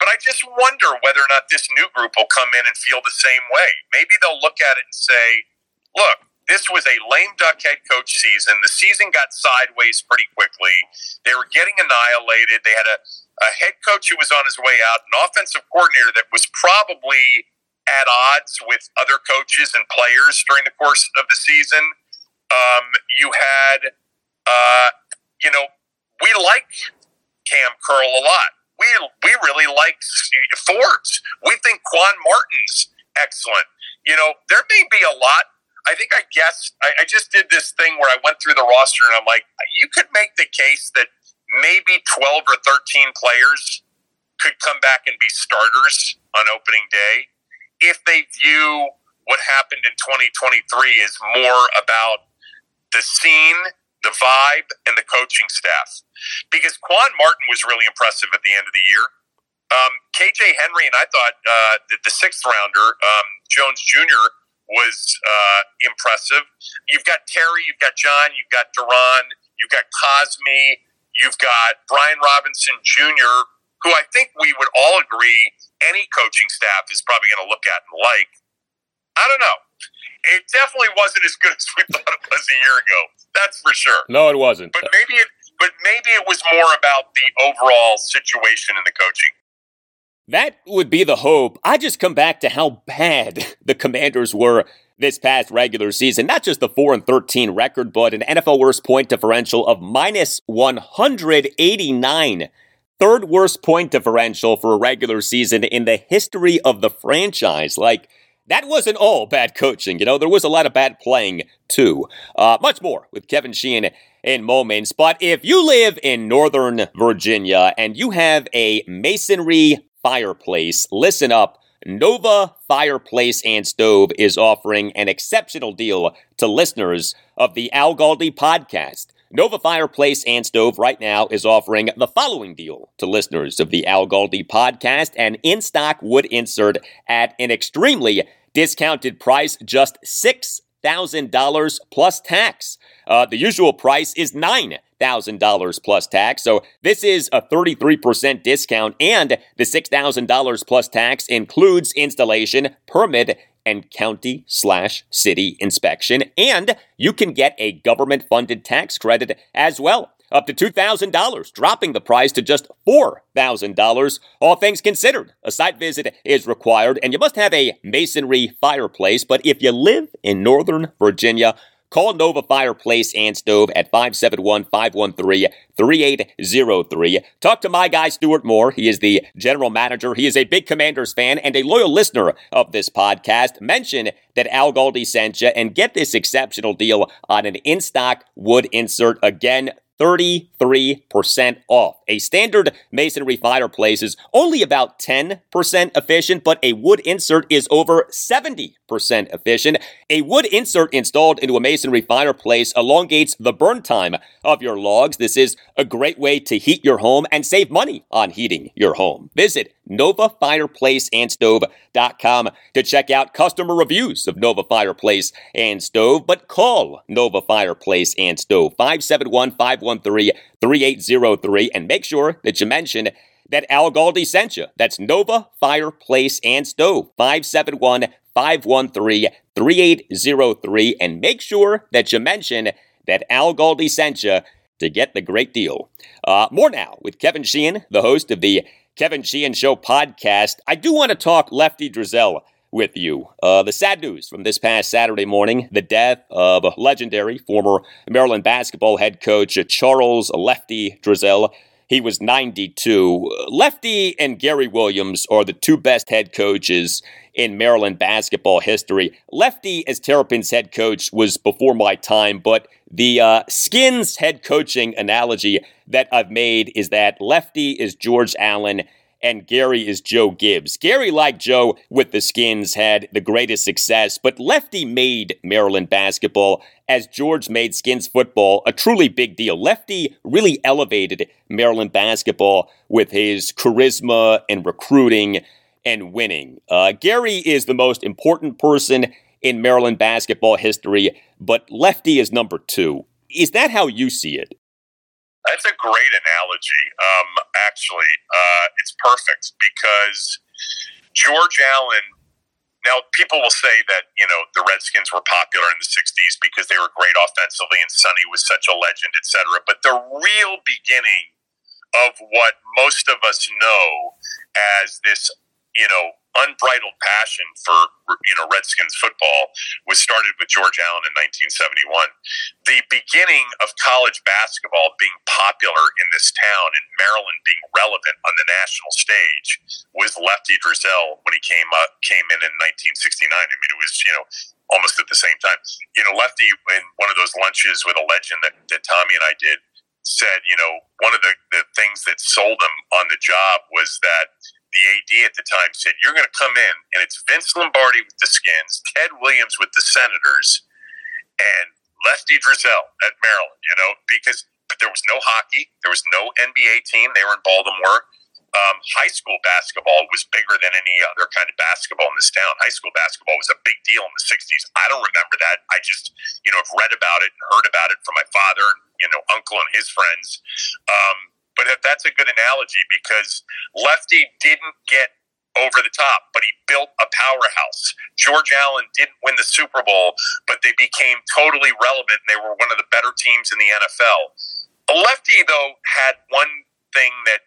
But I just wonder whether or not this new group will come in and feel the same way. Maybe they'll look at it and say, look, this was a lame duck head coach season. The season got sideways pretty quickly. They were getting annihilated. They had a head coach who was on his way out, an offensive coordinator that was probably at odds with other coaches and players during the course of the season. You had, we like Cam Curl a lot. We really like Forbes. We think Quan Martin's excellent. There may be a lot. I think I just did this thing where I went through the roster and I'm like, you could make the case that maybe 12 or 13 players could come back and be starters on opening day if they view what happened in 2023 as more about the scene, the vibe, and the coaching staff. Because Quan Martin was really impressive at the end of the year. KJ Henry, and I thought the sixth rounder, Jones Jr., was impressive. You've got Terry, you've got John, you've got Duran, you've got Cosme, you've got Brian Robinson Jr., who I think we would all agree any coaching staff is probably going to look at and like. I don't know. It definitely wasn't as good as we thought it was a year ago. That's for sure. No, it wasn't. But maybe it was more about the overall situation in the coaching. That would be the hope. I just come back to how bad the Commanders were this past regular season. Not just the 4-13 record, but an NFL worst point differential of minus 189. Third worst point differential for a regular season in the history of the franchise. That wasn't all bad coaching. There was a lot of bad playing, too. Much more with Kevin Sheehan in moments. But if you live in Northern Virginia and you have a masonry fireplace, listen up. Nova Fireplace and Stove is offering an exceptional deal to listeners of the Al Galdi podcast. Nova Fireplace and Stove right now is offering the following deal to listeners of the Al Galdi podcast: an in-stock wood insert at an extremely discounted price, just $6,000 plus tax. The usual price is $9,000 plus tax, so this is a 33% discount, and the $6,000 plus tax includes installation, permit, and county/city inspection, and you can get a government-funded tax credit as well, up to $2,000, dropping the price to just $4,000. All things considered, a site visit is required, and you must have a masonry fireplace. But if you live in Northern Virginia, call Nova Fireplace and Stove at 571-513-3803. Talk to my guy, Stuart Moore. He is the general manager. He is a big Commanders fan and a loyal listener of this podcast. Mention that Al Galdi sent you and get this exceptional deal on an in-stock wood insert. Again, 33% off. A standard masonry fireplace is only about 10% efficient, but a wood insert is over 70% efficient. A wood insert installed into a masonry fireplace elongates the burn time of your logs. This is a great way to heat your home and save money on heating your home. Visit NovaFireplaceandStove.com to check out customer reviews of Nova Fireplace and Stove, but call Nova Fireplace and Stove 571-513-3803 and make sure that you mention that Al Galdi sent you. That's Nova Fireplace and Stove 571-513-3803 and make sure that you mention that Al Galdi sent you to get the great deal. More now with Kevin Sheehan, the host of the Kevin Sheehan Show podcast. I do want to talk Lefty Driesell with you. The sad news from this past Saturday morning, the death of a legendary former Maryland basketball head coach, Charles Lefty Driesell. He was 92. Lefty and Gary Williams are the two best head coaches in Maryland basketball history. Lefty, as Terrapins head coach, was before my time, but the Skins head coaching analogy that I've made is that Lefty is George Allen and Gary is Joe Gibbs. Gary, like Joe with the Skins, had the greatest success, but Lefty made Maryland basketball as George made Skins football a truly big deal. Lefty really elevated Maryland basketball with his charisma and recruiting and winning. Gary is the most important person in Maryland basketball history, but Lefty is number two. Is that how you see it? That's a great analogy, actually. It's perfect because George Allen. Now, people will say that, the Redskins were popular in the 60s because they were great offensively and Sonny was such a legend, et cetera. But the real beginning of what most of us know as this, unbridled passion for, Redskins football was started with George Allen in 1971. The beginning of college basketball being popular in this town and Maryland being relevant on the national stage was Lefty Driesell when he came in 1969. I mean, it was, almost at the same time. Lefty, in one of those lunches with a legend that Tommy and I did, said, one of the things that sold him on the job was that the AD at the time said, you're going to come in, and it's Vince Lombardi with the Skins, Ted Williams with the Senators, and Lefty Driesell at Maryland, because there was no hockey. There was no NBA team. They were in Baltimore. High school basketball was bigger than any other kind of basketball in this town. High school basketball was a big deal in the 60s. I don't remember that. I just, have read about it and heard about it from my father and, uncle and his friends. But that's a good analogy because Lefty didn't get over the top, but he built a powerhouse. George Allen didn't win the Super Bowl, but they became totally relevant, and they were one of the better teams in the NFL. Lefty, though, had one thing that,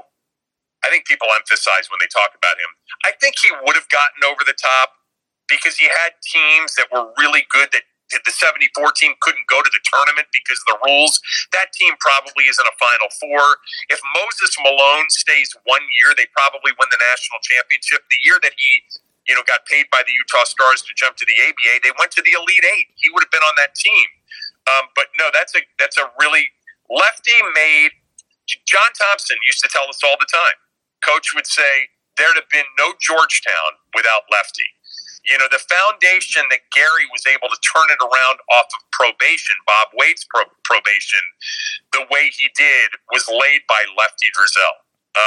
I think people emphasize when they talk about him. I think he would have gotten over the top because he had teams that were really good that the 74 team couldn't go to the tournament because of the rules. That team probably is in a Final Four. If Moses Malone stays 1 year, they probably win the national championship. The year that he, got paid by the Utah Stars to jump to the ABA, they went to the Elite Eight. He would have been on that team. But no, that's a really Lefty made. John Thompson used to tell us all the time. Coach would say there'd have been no Georgetown without Lefty. The foundation that Gary was able to turn it around off of probation, Bob Wade's probation, the way he did was laid by Lefty Driesell.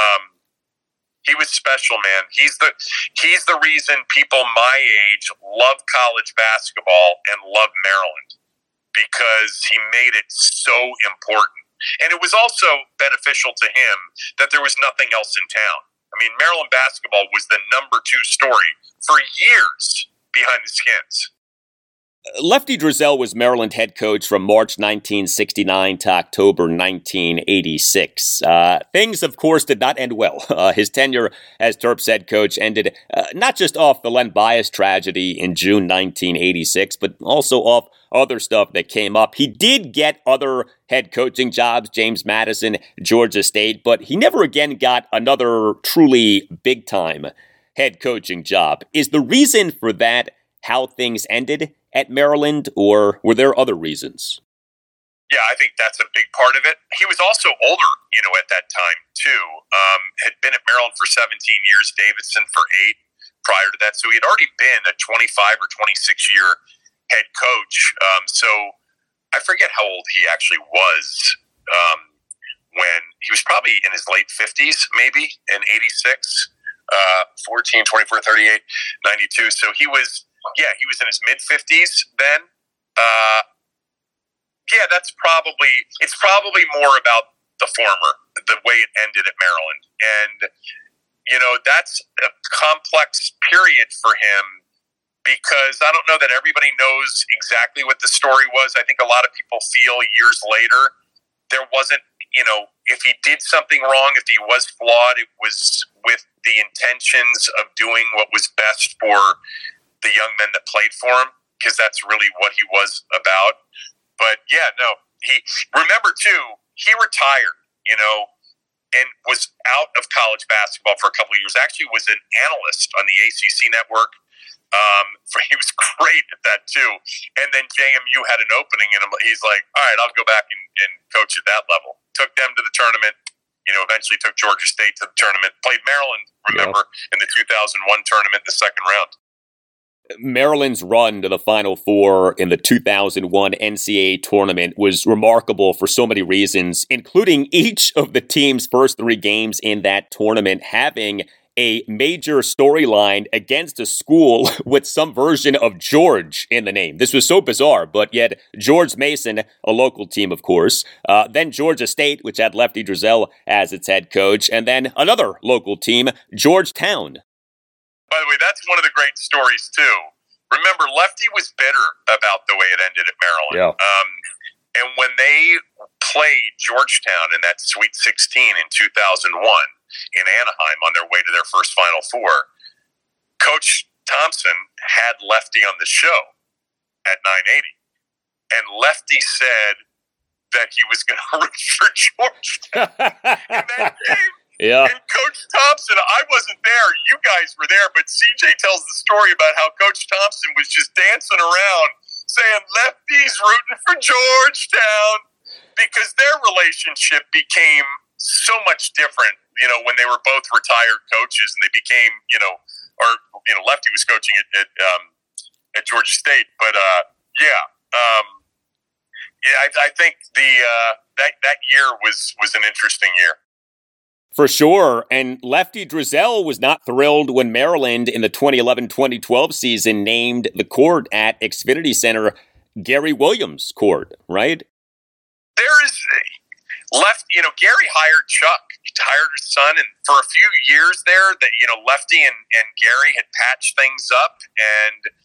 He was special, man. He's the reason people my age love college basketball and love Maryland because he made it so important. And it was also beneficial to him that there was nothing else in town. I mean, Maryland basketball was the number 2 story for years behind the Skins. Lefty Driesell was Maryland head coach from March 1969 to October 1986. Things, of course, did not end well. His tenure as Terps head coach ended not just off the Len Bias tragedy in June 1986, but also off other stuff that came up. He did get other head coaching jobs, James Madison, Georgia State, but he never again got another truly big-time head coaching job. Is the reason for that how things ended at Maryland, or were there other reasons? Yeah, I think that's a big part of it. He was also older, at that time, too. Had been at Maryland for 17 years, Davidson for 8 prior to that. So he had already been a 25 or 26-year head coach. So I forget how old he actually was when he was probably in his late 50s, maybe, in 86, 14, 24, 38, 92. So he was in his mid-50s then. It's probably more about the former, the way it ended at Maryland. And, that's a complex period for him because I don't know that everybody knows exactly what the story was. I think a lot of people feel years later there wasn't, if he did something wrong, if he was flawed, it was with the intentions of doing what was best for the young men that played for him, because that's really what he was about. But he retired, and was out of college basketball for a couple of years. Actually was an analyst on the ACC network. He was great at that too. And then JMU had an opening, and he's like, all right, I'll go back and coach at that level. Took them to the tournament, eventually took Georgia State to the tournament, played Maryland, remember, in the 2001 tournament, the second round. Maryland's run to the Final Four in the 2001 NCAA tournament was remarkable for so many reasons, including each of the team's first 3 games in that tournament having a major storyline against a school with some version of George in the name. This was so bizarre, but yet George Mason, a local team, of course, then Georgia State, which had Lefty Driesell as its head coach, and then another local team, Georgetown. By the way, that's one of the great stories, too. Remember, Lefty was bitter about the way it ended at Maryland. Yeah. And when they played Georgetown in that Sweet 16 in 2001 in Anaheim on their way to their first Final Four, Coach Thompson had Lefty on the show at 980. And Lefty said that he was going to root for Georgetown in that game. Yeah. And Coach Thompson, I wasn't there. You guys were there, but CJ tells the story about how Coach Thompson was just dancing around saying, Lefty's rooting for Georgetown, because their relationship became so much different, when they were both retired coaches and they became, Lefty was coaching at Georgia State. But, I think that year was an interesting year. For sure, and Lefty Driesell was not thrilled when Maryland in the 2011-2012 season named the court at Xfinity Center Gary Williams Court, right? There is Gary hired Chuck. He hired his son, and for a few years there, that Lefty and Gary had patched things up, and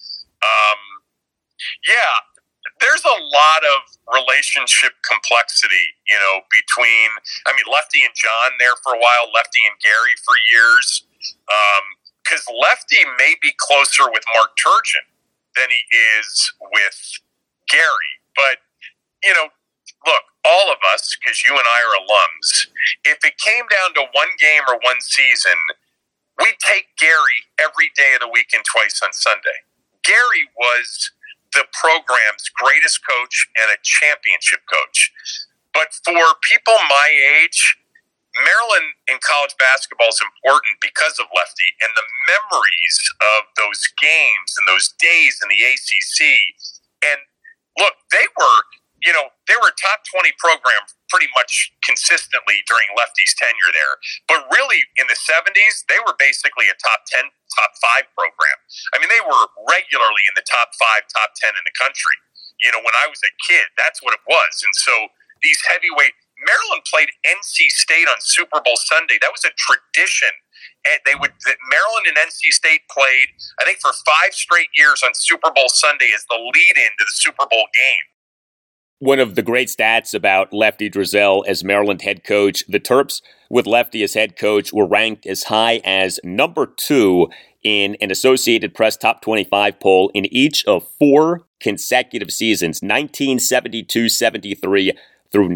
there's a lot of relationship complexity, between, Lefty and John there for a while, Lefty and Gary for years, because Lefty may be closer with Mark Turgeon than he is with Gary. But, look, all of us, because you and I are alums, if it came down to one game or one season, we'd take Gary every day of the week and twice on Sunday. Gary was the program's greatest coach and a championship coach. But for people my age, Maryland in college basketball is important because of Lefty and the memories of those games and those days in the ACC. And look, they were a top 20 program pretty much consistently during Lefty's tenure there. But really, in the 70s, they were basically a top 10, top 5 program. They were regularly in the top 5, top 10 in the country. When I was a kid, that's what it was. And so these heavyweight, Maryland played NC State on Super Bowl Sunday. That was a tradition. And Maryland and NC State played, I think, for 5 straight years on Super Bowl Sunday as the lead-in to the Super Bowl game. One of the great stats about Lefty Driesell as Maryland head coach, the Terps with Lefty as head coach were ranked as high as number 2 in an Associated Press Top 25 poll in each of 4 consecutive seasons, 1972-73 through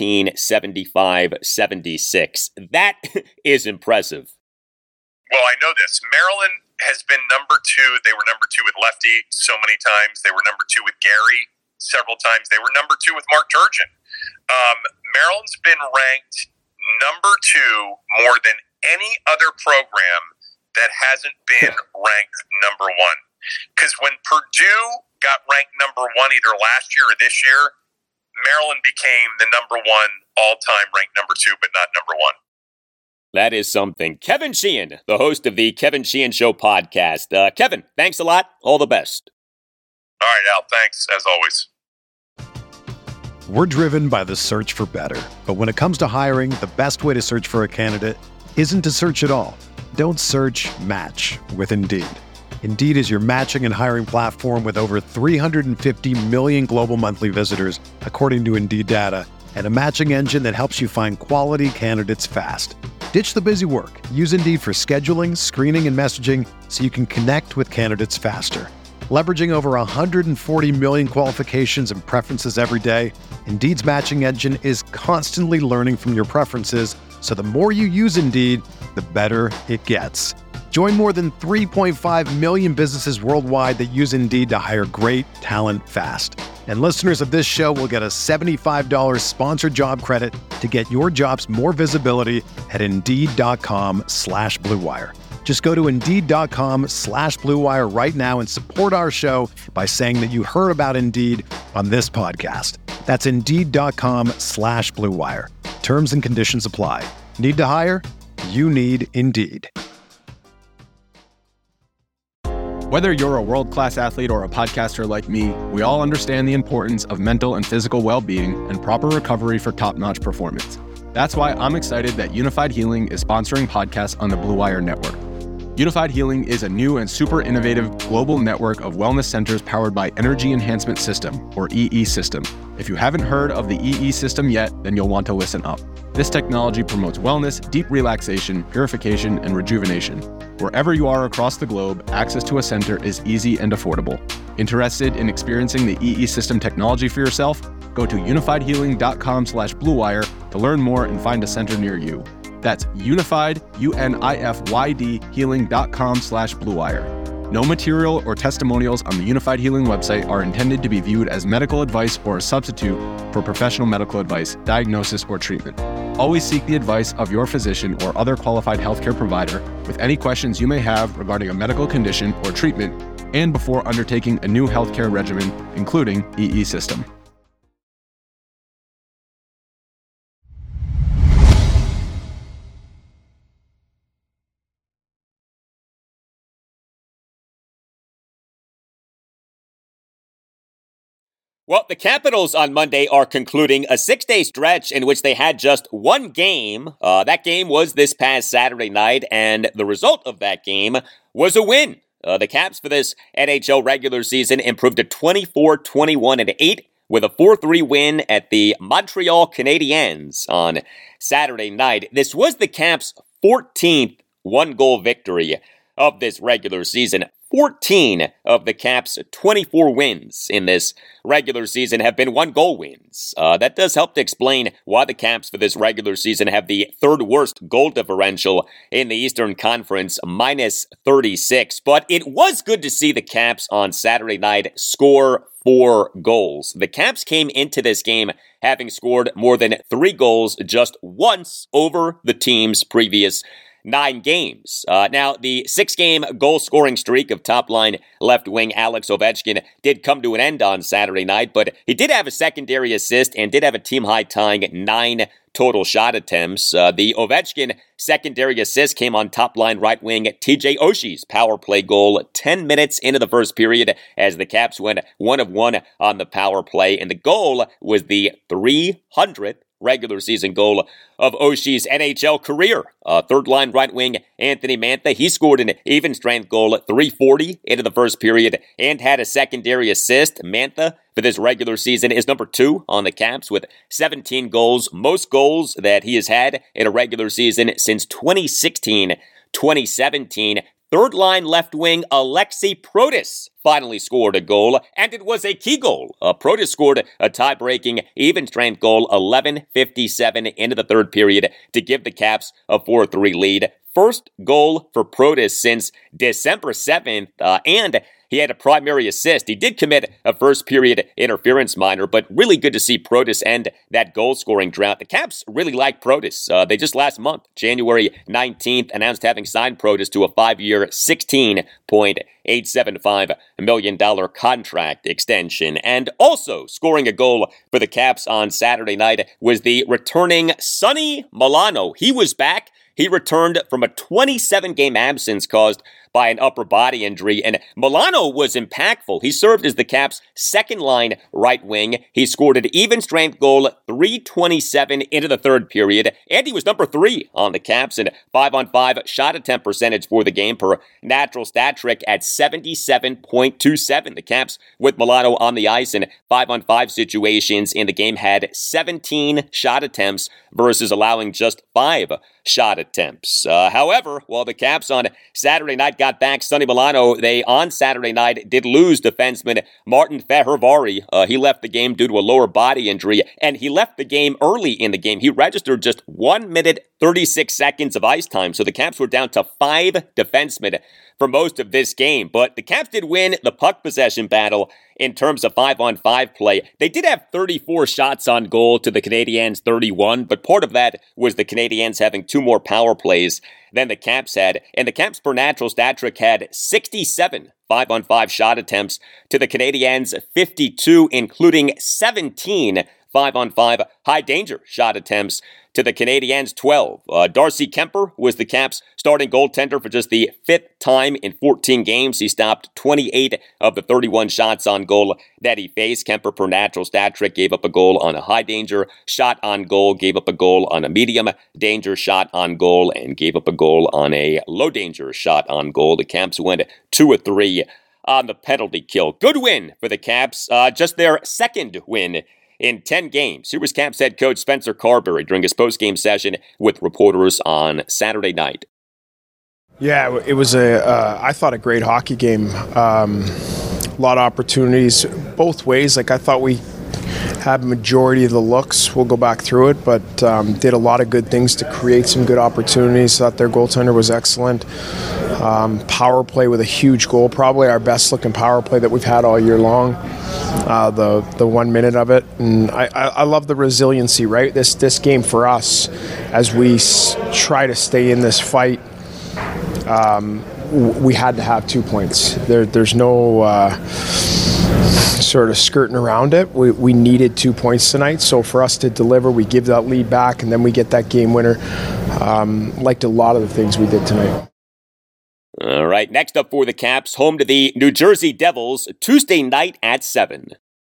1975-76. That is impressive. Well, I know this. Maryland has been number 2. They were number 2 with Lefty so many times. They were number 2 with Gary several times. They were number 2 with Mark Turgeon. Maryland's been ranked number 2 more than any other program that hasn't been ranked number 1. Because when Purdue got ranked number 1 either last year or this year, Maryland became the number 1 all-time, ranked number 2, but not number 1. That is something. Kevin Sheehan, the host of the Kevin Sheehan Show podcast. Kevin, thanks a lot. All the best. All right, Al. Thanks, as always. We're driven by the search for better. But when it comes to hiring, the best way to search for a candidate isn't to search at all. Don't search, match with Indeed. Indeed is your matching and hiring platform with over 350 million global monthly visitors, according to Indeed data, and a matching engine that helps you find quality candidates fast. Ditch the busy work. Use Indeed for scheduling, screening, and messaging so you can connect with candidates faster. Leveraging over 140 million qualifications and preferences every day, Indeed's matching engine is constantly learning from your preferences, so the more you use Indeed, the better it gets. Join more than 3.5 million businesses worldwide that use Indeed to hire great talent fast. And listeners of this show will get a $75 sponsored job credit to get your jobs more visibility at Indeed.com/Blue Wire. Just go to Indeed.com/Blue Wire right now and support our show by saying that you heard about Indeed on this podcast. That's Indeed.com/Blue Wire. Terms and conditions apply. Need to hire? You need Indeed. Whether you're a world-class athlete or a podcaster like me, we all understand the importance of mental and physical well-being and proper recovery for top-notch performance. That's why I'm excited that Unified Healing is sponsoring podcasts on the Blue Wire Network. Unified Healing is a new and super innovative global network of wellness centers powered by Energy Enhancement System, or EE System. If you haven't heard of the EE System yet, then you'll want to listen up. This technology promotes wellness, deep relaxation, purification, and rejuvenation. Wherever you are across the globe, access to a center is easy and affordable. Interested in experiencing the EE System technology for yourself? Go to unifiedhealing.com/bluewire to learn more and find a center near you. That's unified, UNIFYD, healing.com/bluewire. No material or testimonials on the Unified Healing website are intended to be viewed as medical advice or a substitute for professional medical advice, diagnosis, or treatment. Always seek the advice of your physician or other qualified healthcare provider with any questions you may have regarding a medical condition or treatment and before undertaking a new healthcare regimen, including EE System. Well, the Capitals on Monday are concluding a 6-day stretch in which they had just one game. That game was this past Saturday night, and the result of that game was a win. The Caps for this NHL regular season improved to 24-21-8 with a 4-3 win at the Montreal Canadiens on Saturday night. This was the Caps' 14th one-goal victory of this regular season. 14 of the Caps' 24 wins in this regular season have been one-goal wins. That does help to explain why the Caps for this regular season have the third worst goal differential in the Eastern Conference, minus 36. But it was good to see the Caps on Saturday night score 4 goals. The Caps came into this game having scored more than 3 goals just once over the team's previous 9 games. Now, the 6-game goal-scoring streak of top-line left wing Alex Ovechkin did come to an end on Saturday night, but he did have a secondary assist and did have a team-high tying 9 total shot attempts. The Ovechkin secondary assist came on top-line right wing TJ Oshie's power play goal 10 minutes into the first period as the Caps went 1 of 1 on the power play, and the goal was the 300th regular season goal of Oshie's NHL career. Third-line right wing Anthony Mantha, he scored an even-strength goal at 3:40 into the first period and had a secondary assist. Mantha, for this regular season, is number 2 on the Caps with 17 goals, most goals that he has had in a regular season since 2016-2017. Third-line left wing Alexei Protas finally scored a goal, and it was a key goal. Protas scored a tie-breaking, even-strength goal 11:57 into the third period to give the Caps a 4-3 lead. First goal for Protas since December 7th, and he had a primary assist. He did commit a first-period interference minor, but really good to see Protas end that goal-scoring drought. The Caps really like Protas. They just last month, January 19th, announced having signed Protas to a 5-year, $16.875 million contract extension. And also scoring a goal for the Caps on Saturday night was the returning Sonny Milano. He was back. He returned from a 27-game absence caused by an upper body injury, and Milano was impactful. He served as the Caps' second-line right wing. He scored an even-strength goal 3:27 into the third period, and he was number 3 on the Caps in 5-on-5 shot attempt percentage for the game per natural stat trick at 77.27. The Caps, with Milano on the ice in 5-on-5 situations in the game, had 17 shot attempts versus allowing just 5 shot attempts. However, while the Caps on Saturday night got back Sonny Milano, they on Saturday night did lose defenseman Martin Fehervary. He left the game due to a lower body injury, and he left the game early in the game. He registered just 1 minute, 36 seconds of ice time, so the Caps were down to 5 defensemen for most of this game. But the Caps did win the puck possession battle in terms of 5-on-5 play. They did have 34 shots on goal to the Canadiens' 31, but part of that was the Canadiens having 2 more power plays than the Caps had, and the Caps per natural stat trick had 67 5-on-5 shot attempts to the Canadiens' 52, including 17 5-on-5 high-danger shot attempts to the Canadiens 12. Darcy Kemper was the Caps' starting goaltender for just the 5th time in 14 games. He stopped 28 of the 31 shots on goal that he faced. Kemper, per natural stat trick, gave up a goal on a high-danger shot on goal, gave up a goal on a medium-danger shot on goal, and gave up a goal on a low-danger shot on goal. The Caps went 2 of 3 on the penalty kill. Good win for the Caps, just their second win in 10 games. Here was Caps head coach Spencer Carberry during his post-game session with reporters on Saturday night. Yeah, it was I thought, a great hockey game. A lot of opportunities both ways. I thought we had majority of the looks. We'll go back through it, but did a lot of good things to create some good opportunities. Thought their goaltender was excellent. Power play with a huge goal, probably our best looking power play that we've had all year long. The 1 minute of it, and I love the resiliency. Right, this game for us, as we try to stay in this fight, we had to have 2 points. There's no sort of skirting around it. We needed 2 points tonight, so for us to deliver, we give that lead back, and then we get that game winner. Liked a lot of the things we did tonight. All right, next up for the Caps, home to the New Jersey Devils, Tuesday night at 7.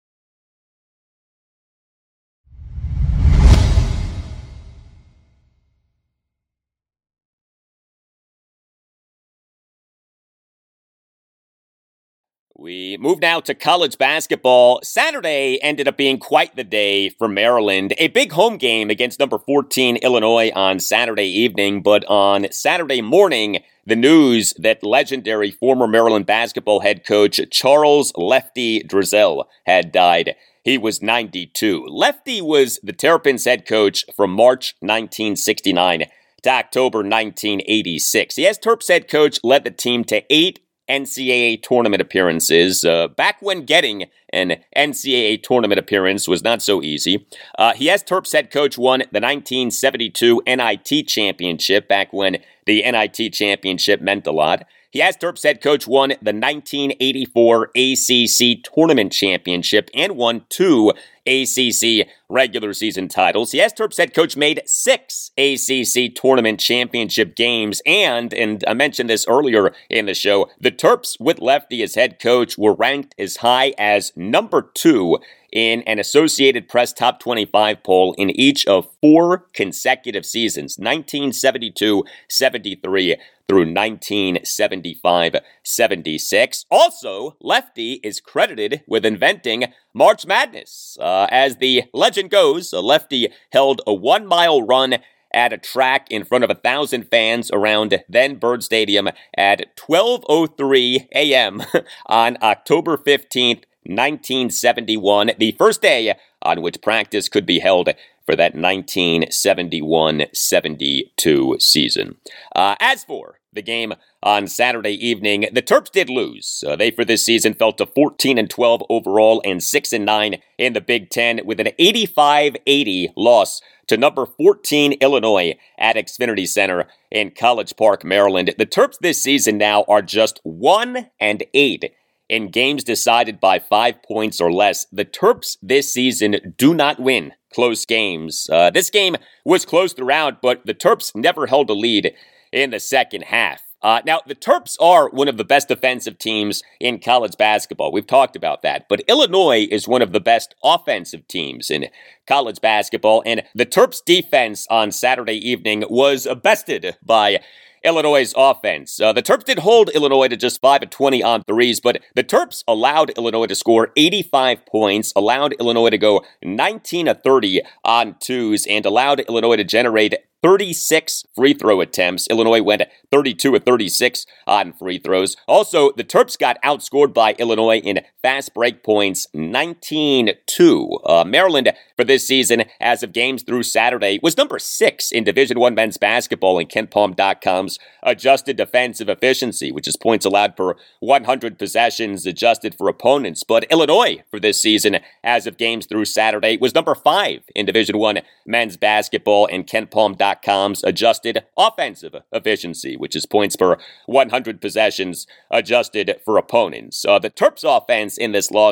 We move now to college basketball. Saturday ended up being quite the day for Maryland. A big home game against number 14 Illinois on Saturday evening, but on Saturday morning, the news that legendary former Maryland basketball head coach Charles Lefty Driesell had died. He was 92. Lefty was the Terrapins head coach from March 1969 to October 1986. He, as Terps head coach, led the team to 8 NCAA tournament appearances, back when getting an NCAA tournament appearance was not so easy. He, as Terps head coach, won the 1972 NIT championship, back when the NIT championship meant a lot. He, as Terps head coach, won the 1984 ACC tournament championship and won 2 ACC regular season titles. He, as Terps head coach, made 6 ACC tournament championship games, and I mentioned this earlier in the show, the Terps with Lefty as head coach were ranked as high as number 2 in an Associated Press Top 25 poll in each of 4 consecutive seasons, 1972-73 through 1975-76. Also, Lefty is credited with inventing March Madness. As the legend goes, Lefty held a 1-mile run at a track in front of 1,000 fans around then Bird Stadium at 12:03 a.m. on October 15th, 1971, the first day on which practice could be held for that 1971-72 season. As for the game on Saturday evening, the Terps did lose. They, for this season, fell to 14-12 overall and 6-9 in the Big Ten with an 85-80 loss to number 14 Illinois at Xfinity Center in College Park, Maryland. The Terps this season now are just 1-8 in games decided by 5 points or less. The Terps this season do not win close games. This game was close throughout, but the Terps never held a lead in the second half. Now, the Terps are one of the best defensive teams in college basketball. We've talked about that. But Illinois is one of the best offensive teams in college basketball. And the Terps' defense on Saturday evening was bested by Illinois' offense. The Terps did hold Illinois to just 5 of 20 on threes, but the Terps allowed Illinois to score 85 points, allowed Illinois to go 19 of 30 on twos, and allowed Illinois to generate 36 free throw attempts. Illinois went 32 of 36 on free throws. Also, the Terps got outscored by Illinois in fast break points, 19-2. Maryland, for this season, as of games through Saturday, was number 6 in Division I men's basketball in KenPom.com's adjusted defensive efficiency, which is points allowed per 100 possessions adjusted for opponents. But Illinois, for this season, as of games through Saturday, was number 5 in Division I men's basketball in KenPom.com's adjusted offensive efficiency, which is points per 100 possessions adjusted for opponents. The Terps offense in this loss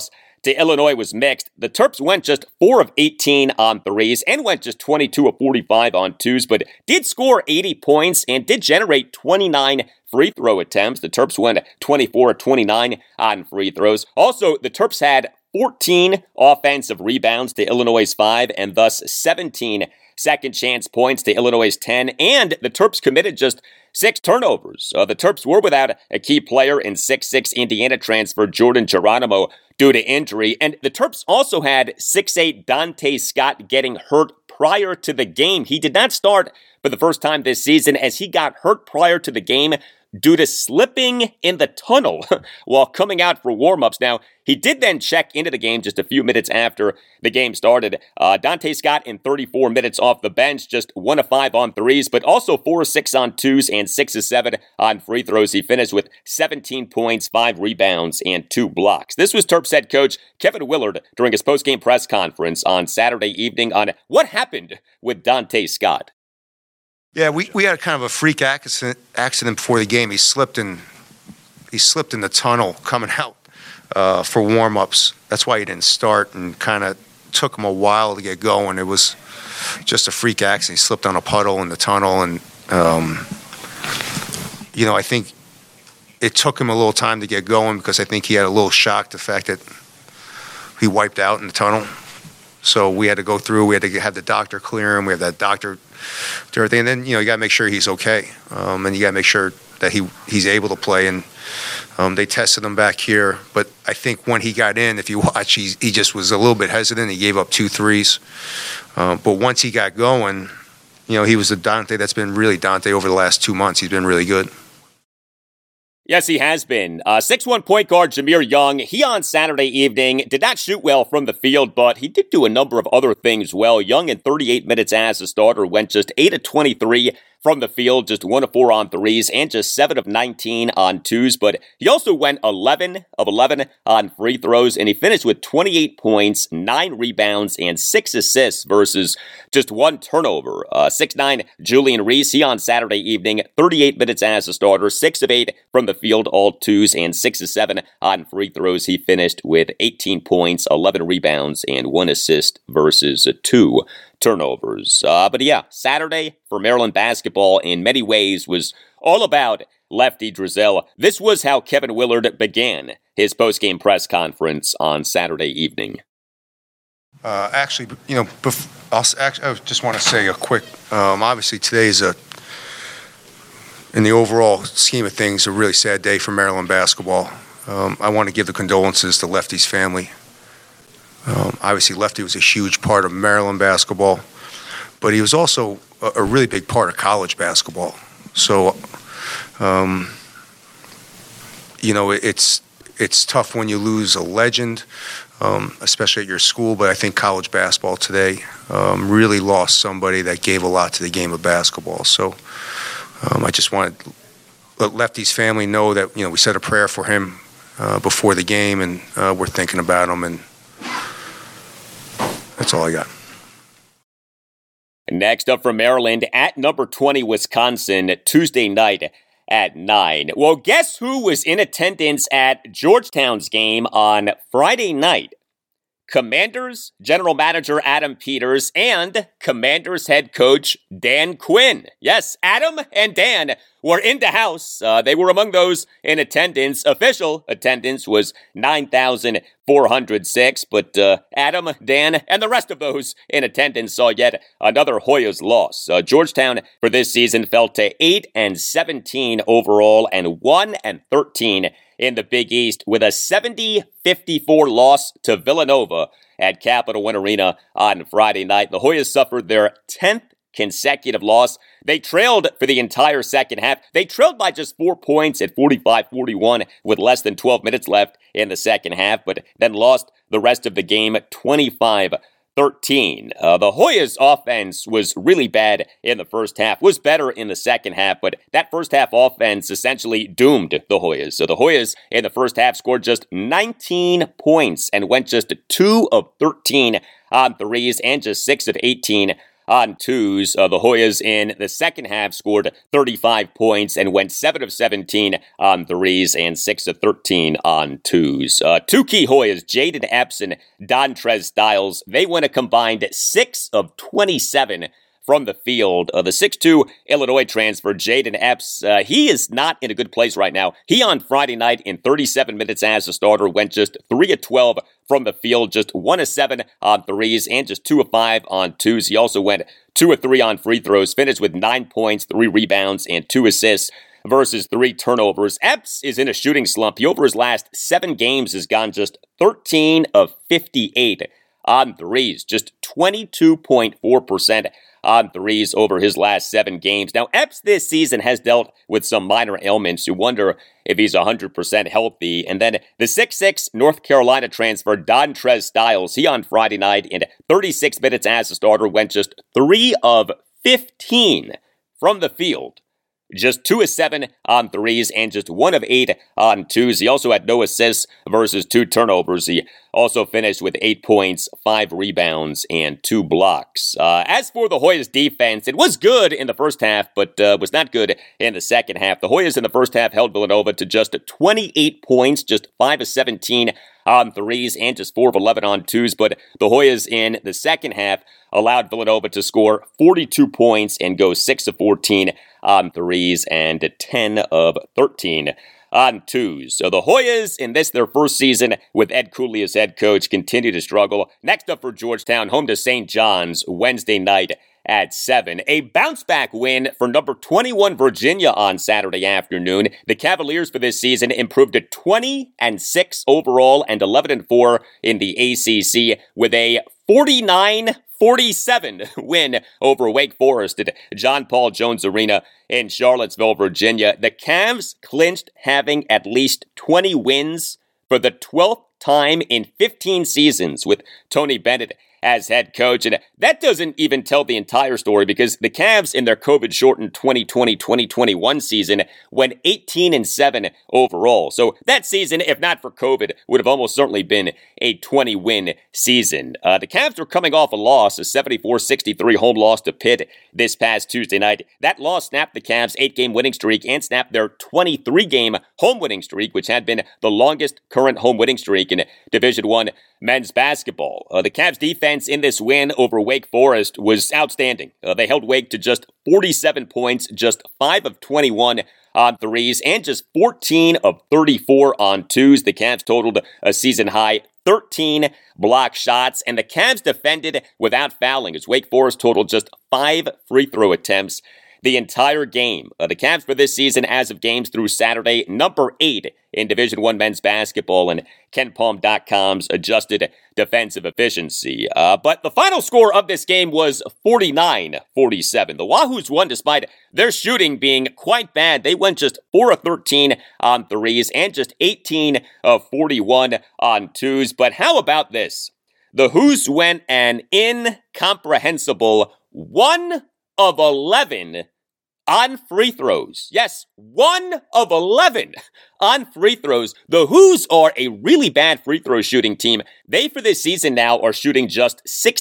to Illinois was mixed. The Terps went just 4 of 18 on threes and went just 22 of 45 on twos, but did score 80 points and did generate 29 free throw attempts. The Terps went 24 of 29 on free throws. Also, the Terps had 14 offensive rebounds to Illinois' 5 and thus 17 second chance points to Illinois' 10, and the Terps committed just 6 turnovers. The Terps were without a key player in 6'6" Indiana transfer Jordan Geronimo due to injury, and the Terps also had 6'8" Dante Scott getting hurt prior to the game. He did not start for the first time this season as he got hurt prior to the game due to slipping in the tunnel while coming out for warm-ups. Now, he did then check into the game just a few minutes after the game started. Dante Scott in 34 minutes off the bench, just 1 of 5 on threes, but also 4 of 6 on twos and 6 of 7 on free throws. He finished with 17 points, 5 rebounds, and 2 blocks. This was Terps head coach Kevin Willard during his postgame press conference on Saturday evening on what happened with Dante Scott. Yeah, we had kind of a freak accident before the game. He slipped in the tunnel coming out for warm-ups. That's why he didn't start, and kind of took him a while to get going. It was just a freak accident. He slipped on a puddle in the tunnel, and I think it took him a little time to get going because I think he had a little shock the fact that he wiped out in the tunnel. So we had to go through. We had to have the doctor clear him. We have that doctor do everything, and then you got to make sure he's okay, and you got to make sure that he's able to play. And they tested him back here, but I think when he got in, if you watch, he just was a little bit hesitant. He gave up 2 threes, but once he got going, he was the Dante that's been really Dante over the last 2 months. He's been really good. Yes, he has been. 6'1" point guard Jahmir Young, he on Saturday evening did not shoot well from the field, but he did do a number of other things well. Young in 38 minutes as a starter went just 8 of 23 from the field, just 1 of 4 on threes, and just 7 of 19 on twos, but he also went 11 of 11 on free throws, and he finished with 28 points, 9 rebounds, and 6 assists versus just 1 turnover. 6'9" Julian Reese, he on Saturday evening, 38 minutes as a starter, 6 of 8 from the field, all twos, and 6 of 7 on free throws. He finished with 18 points, 11 rebounds, and 1 assist versus 2 turnovers. But yeah, Saturday for Maryland basketball in many ways was all about Lefty Driesell. This was how Kevin Willard began his postgame press conference on Saturday evening. I just want to say a quick, obviously today's in the overall scheme of things, a really sad day for Maryland basketball. I want to give the condolences to Lefty's family. Obviously, Lefty was a huge part of Maryland basketball, but he was also a really big part of college basketball. So, it's tough when you lose a legend, especially at your school, but I think college basketball today really lost somebody that gave a lot to the game of basketball. So I just want to let Lefty's family know that, we said a prayer for him before the game, and we're thinking about him, and that's all I got. Next up from Maryland, at number 20, Wisconsin, Tuesday night at 9. Well, guess who was in attendance at Georgetown's game on Friday night? Commanders general manager Adam Peters and Commanders head coach Dan Quinn. Yes, Adam and Dan were in the house. They were among those in attendance. Official attendance was 9,406, but Adam, Dan, and the rest of those in attendance saw yet another Hoyas loss. Georgetown for this season fell to 8-17 overall and 1-13 in the Big East with a 70-54 loss to Villanova at Capital One Arena on Friday night. The Hoyas suffered their 10th consecutive loss. They trailed for the entire second half. They trailed by just 4 points at 45-41 with less than 12 minutes left in the second half, but then lost the rest of the game 25-13. The Hoyas offense was really bad in the first half, was better in the second half, but that first half offense essentially doomed the Hoyas. So the Hoyas in the first half scored just 19 points and went just 2 of 13 on threes and just 6 of 18 on twos. The Hoyas in the second half scored 35 points and went 7 of 17 on threes and 6 of 13 on twos. Two key Hoyas, Jayden Epps and Dontrez Styles, they went a combined 6 of 27 from the field. The 6'2 Illinois transfer, Jayden Epps, he is not in a good place right now. He on Friday night in 37 minutes as a starter went just 3 of 12 from the field, just 1 of 7 on threes and just 2 of 5 on twos. He also went 2 of 3 on free throws, finished with 9 points, 3 rebounds, and 2 assists versus 3 turnovers. Epps is in a shooting slump. He over his last 7 games has gone just 13 of 58 on threes, just 22.4% on threes over his last 7 games. Now, Epps this season has dealt with some minor ailments. You wonder if he's 100% healthy. And then the 6'6 North Carolina transfer, Dontrez Styles, he on Friday night in 36 minutes as a starter went just 3 of 15 from the field. Just 2 of 7 on threes and just 1 of 8 on twos. He also had no assists versus 2 turnovers. He also finished with 8 points, 5 rebounds, and 2 blocks. As for the Hoyas defense, it was good in the first half, but was not good in the second half. The Hoyas in the first half held Villanova to just 28 points, just 5 of 17 on threes and just 4 of 11 on twos. But the Hoyas in the second half allowed Villanova to score 42 points and go 6 of 14 on threes and 10 of 13 on twos. So the Hoyas in this, their first season with Ed Cooley as head coach, continue to struggle. Next up for Georgetown, home to St. John's Wednesday night at 7. A bounce-back win for number 21 Virginia on Saturday afternoon. The Cavaliers for this season improved to 20-6 overall and 11-4 in the ACC with a 49-47 win over Wake Forest at John Paul Jones Arena in Charlottesville, Virginia. The Cavs clinched having at least 20 wins for the 12th time in 15 seasons with Tony Bennett as head coach. And that doesn't even tell the entire story because the Cavs in their COVID-shortened 2020-2021 season went 18-7 overall. So that season, if not for COVID, would have almost certainly been a 20-win season. The Cavs were coming off a loss, a 74-63 home loss to Pitt this past Tuesday night. That loss snapped the Cavs' 8-game winning streak and snapped their 23-game home winning streak, which had been the longest current home winning streak in Division I men's basketball. The Cavs' defense in this win over Wake Forest was outstanding. They held Wake to just 47 points, just 5 of 21 on threes, and just 14 of 34 on twos. The Cavs totaled a season-high 13 block shots, and the Cavs defended without fouling as Wake Forest totaled just 5 free throw attempts the entire game. The Cavs for this season, as of games through Saturday, number 8 in Division I men's basketball and KenPom.com's adjusted defensive efficiency. But the final score of this game was 49-47. The Wahoos won despite their shooting being quite bad. They went just 4 of 13 on threes and just 18 of 41 on twos. But how about this? The Hoos went an incomprehensible 1 of 11 on free throws. Yes, 1 of 11 on free throws. The Hoos are a really bad free throw shooting team. They, for this season now, are shooting just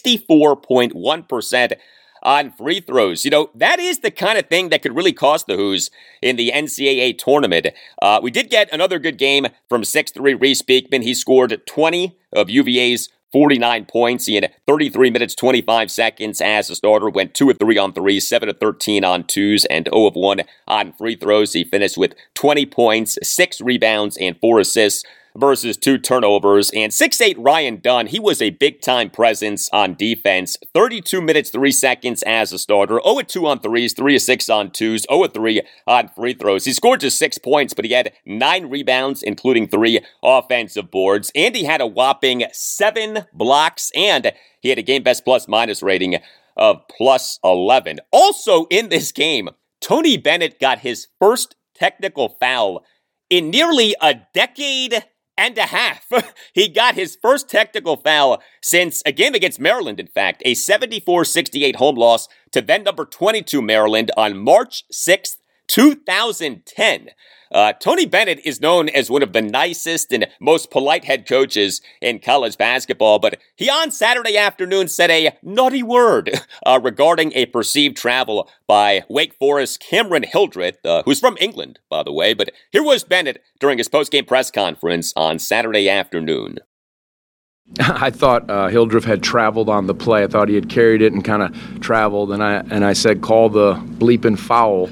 64.1% on free throws. You know, that is the kind of thing that could really cost the Hoos in the NCAA tournament. We did get another good game from 6'3 Reese Beekman. He scored 20 of UVA's 49 points. He had 33 minutes, 25 seconds as a starter, went 2 of 3 on threes, 7 of 13 on twos, and 0 of 1 on free throws. He finished with 20 points, 6 rebounds, and 4 assists versus 2 turnovers. And 6'8 Ryan Dunn, he was a big-time presence on defense. 32 minutes, 3 seconds as a starter, 0 of 2 on threes, 3 of 6 on twos, 0 of 3 on free throws. He scored just 6 points, but he had 9 rebounds, including 3 offensive boards. And he had a whopping 7 blocks, and he had a game best plus-minus rating of plus 11. Also in this game, Tony Bennett got his first technical foul in nearly a decade and a half. He got his first technical foul since a game against Maryland, in fact, a 74-68 home loss to then number 22 Maryland on March 6th, 2010. Tony Bennett is known as one of the nicest and most polite head coaches in college basketball, but he on Saturday afternoon said a naughty word regarding a perceived travel by Wake Forest Cameron Hildreth, who's from England, by the way. But here was Bennett during his postgame press conference on Saturday afternoon. I thought Hildreth had traveled on the play. I thought he had carried it and kind of traveled, and I said, call the bleeping foul.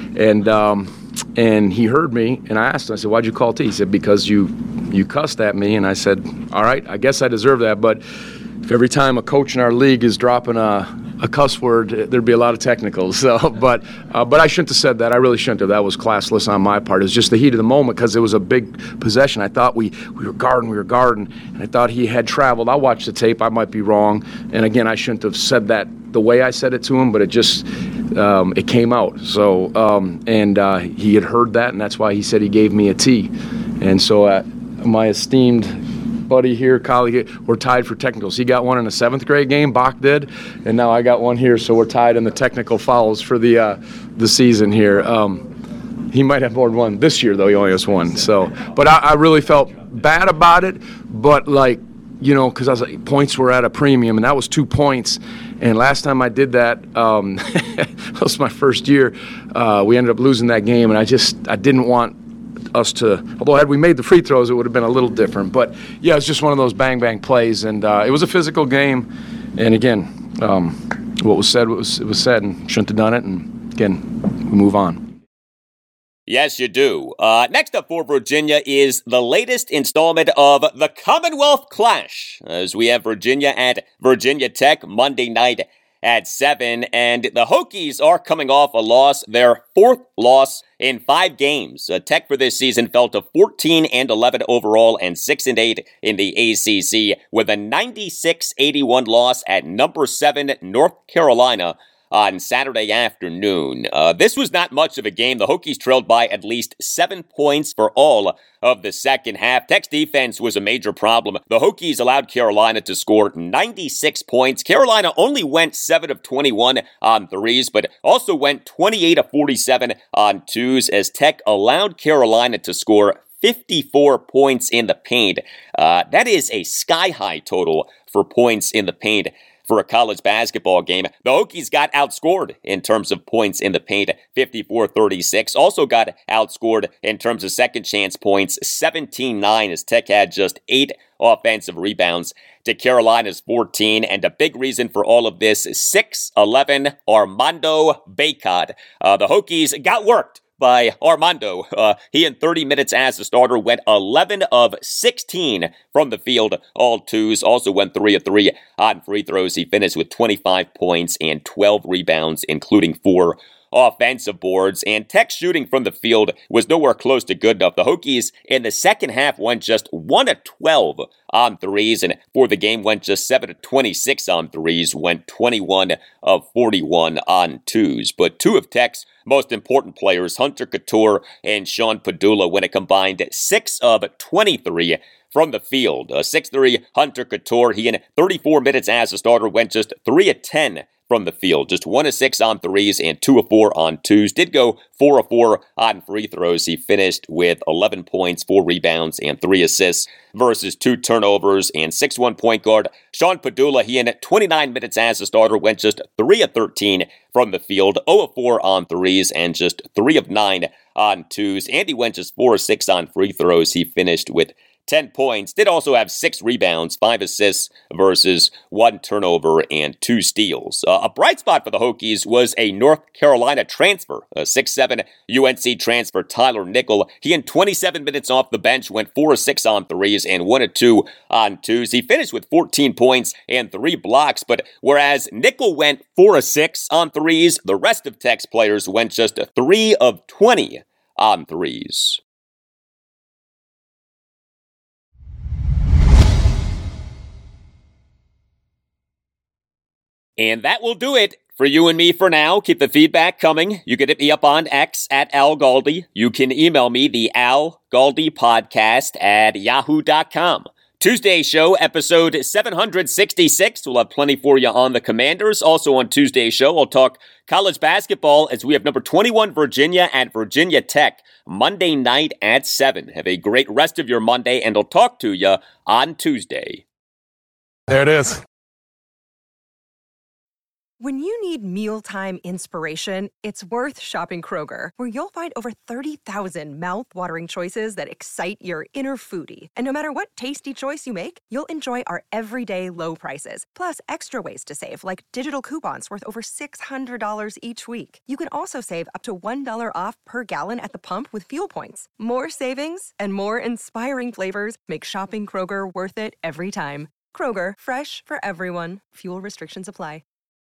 And he heard me, and I asked him, I said, why'd you call T? He said, because you cussed at me. And I said, all right, I guess I deserve that. But if every time a coach in our league is dropping a cuss word, there'd be a lot of technicals. So, but I shouldn't have said that. I really shouldn't have. That was classless on my part. It was just the heat of the moment because it was a big possession. I thought we were guarding, and I thought he had traveled. I'll watch the tape. I might be wrong. And again, I shouldn't have said that the way I said it to him, but it just it came out. So he had heard that, and that's why he said he gave me a T. And so my esteemed buddy here, colleague, we're tied for technicals. He got one in a 7th grade game, Bach did, and now I got one here, so we're tied in the technical fouls for the season here. He might have more than one this year, though. He only has one. So, but I really felt bad about it, but because I was like, points were at a premium, and that was 2 points. And last time I did that, that was my first year. We ended up losing that game, and I didn't want us to, although had we made the free throws, it would have been a little different. But yeah, it's just one of those bang plays, and it was a physical game. And again, what was said was said, and shouldn't have done it. And again, we move on. Yes, you do. Next up for Virginia is the latest installment of the Commonwealth Clash, as we have Virginia at Virginia Tech Monday night at 7, and the Hokies are coming off a loss, their 4th loss in 5 games. Tech for this season fell to 14-11 overall and 6-8 in the ACC, with a 96-81 loss at number 7 North Carolina on Saturday afternoon. This was not much of a game. The Hokies trailed by at least 7 points for all of the second half. Tech's defense was a major problem. The Hokies allowed Carolina to score 96 points. Carolina only went 7 of 21 on threes, but also went 28 of 47 on twos, as Tech allowed Carolina to score 54 points in the paint. That is a sky-high total for points in the paint for a college basketball game. The Hokies got outscored in terms of points in the paint, 54-36. Also got outscored in terms of second chance points, 17-9, as Tech had just 8 offensive rebounds to Carolina's 14. And a big reason for all of this is 6'11" Armando Bacot. The Hokies got worked by Armando. He in 30 minutes as a starter went 11 of 16 from the field, all twos. Also went 3 of 3 on free throws. He finished with 25 points and 12 rebounds, including 4 offensive boards. And Tech's shooting from the field was nowhere close to good enough. The Hokies in the second half went just 1 of 12 on threes, and for the game went just 7 of 26 on threes, went 21 of 41 on twos. But 2 of Tech's most important players, Hunter Couture and Sean Padula, went a combined 6 of 23 from the field. 6'3" Hunter Couture, he in 34 minutes as a starter went just 3 of 10 from the field. Just 1 of 6 on threes and 2 of 4 on twos. Did go 4 of 4 on free throws. He finished with 11 points, 4 rebounds, and 3 assists versus 2 turnovers. And 6'1" point guard Sean Padula, he in 29 minutes as a starter went just 3 of 13 from the field, 0 of 4 on threes, and just 3 of 9 on twos. And he went just 4 of 6 on free throws. He finished with 10 points, did also have 6 rebounds, 5 assists versus 1 turnover and 2 steals. A bright spot for the Hokies was a North Carolina transfer, a 6'7" UNC transfer, Tyler Nickel. He in 27 minutes off the bench went 4 of 6 on threes and 1 of 2 on twos. He finished with 14 points and 3 blocks, but whereas Nickel went 4 of 6 on threes, the rest of Tech's players went just 3 of 20 on threes. And that will do it for you and me for now. Keep the feedback coming. You can hit me up on X at Al Galdi. You can email me, the Al Galdi podcast at yahoo.com. Tuesday show, episode 766. We'll have plenty for you on the Commanders. Also on Tuesday's show, I'll talk college basketball as we have number 21 Virginia at Virginia Tech Monday night at 7. Have a great rest of your Monday, and I'll talk to you on Tuesday. There it is. When you need mealtime inspiration, it's worth shopping Kroger, where you'll find over 30,000 mouth-watering choices that excite your inner foodie. And no matter what tasty choice you make, you'll enjoy our everyday low prices, plus extra ways to save, like digital coupons worth over $600 each week. You can also save up to $1 off per gallon at the pump with fuel points. More savings and more inspiring flavors make shopping Kroger worth it every time. Kroger, fresh for everyone. Fuel restrictions apply.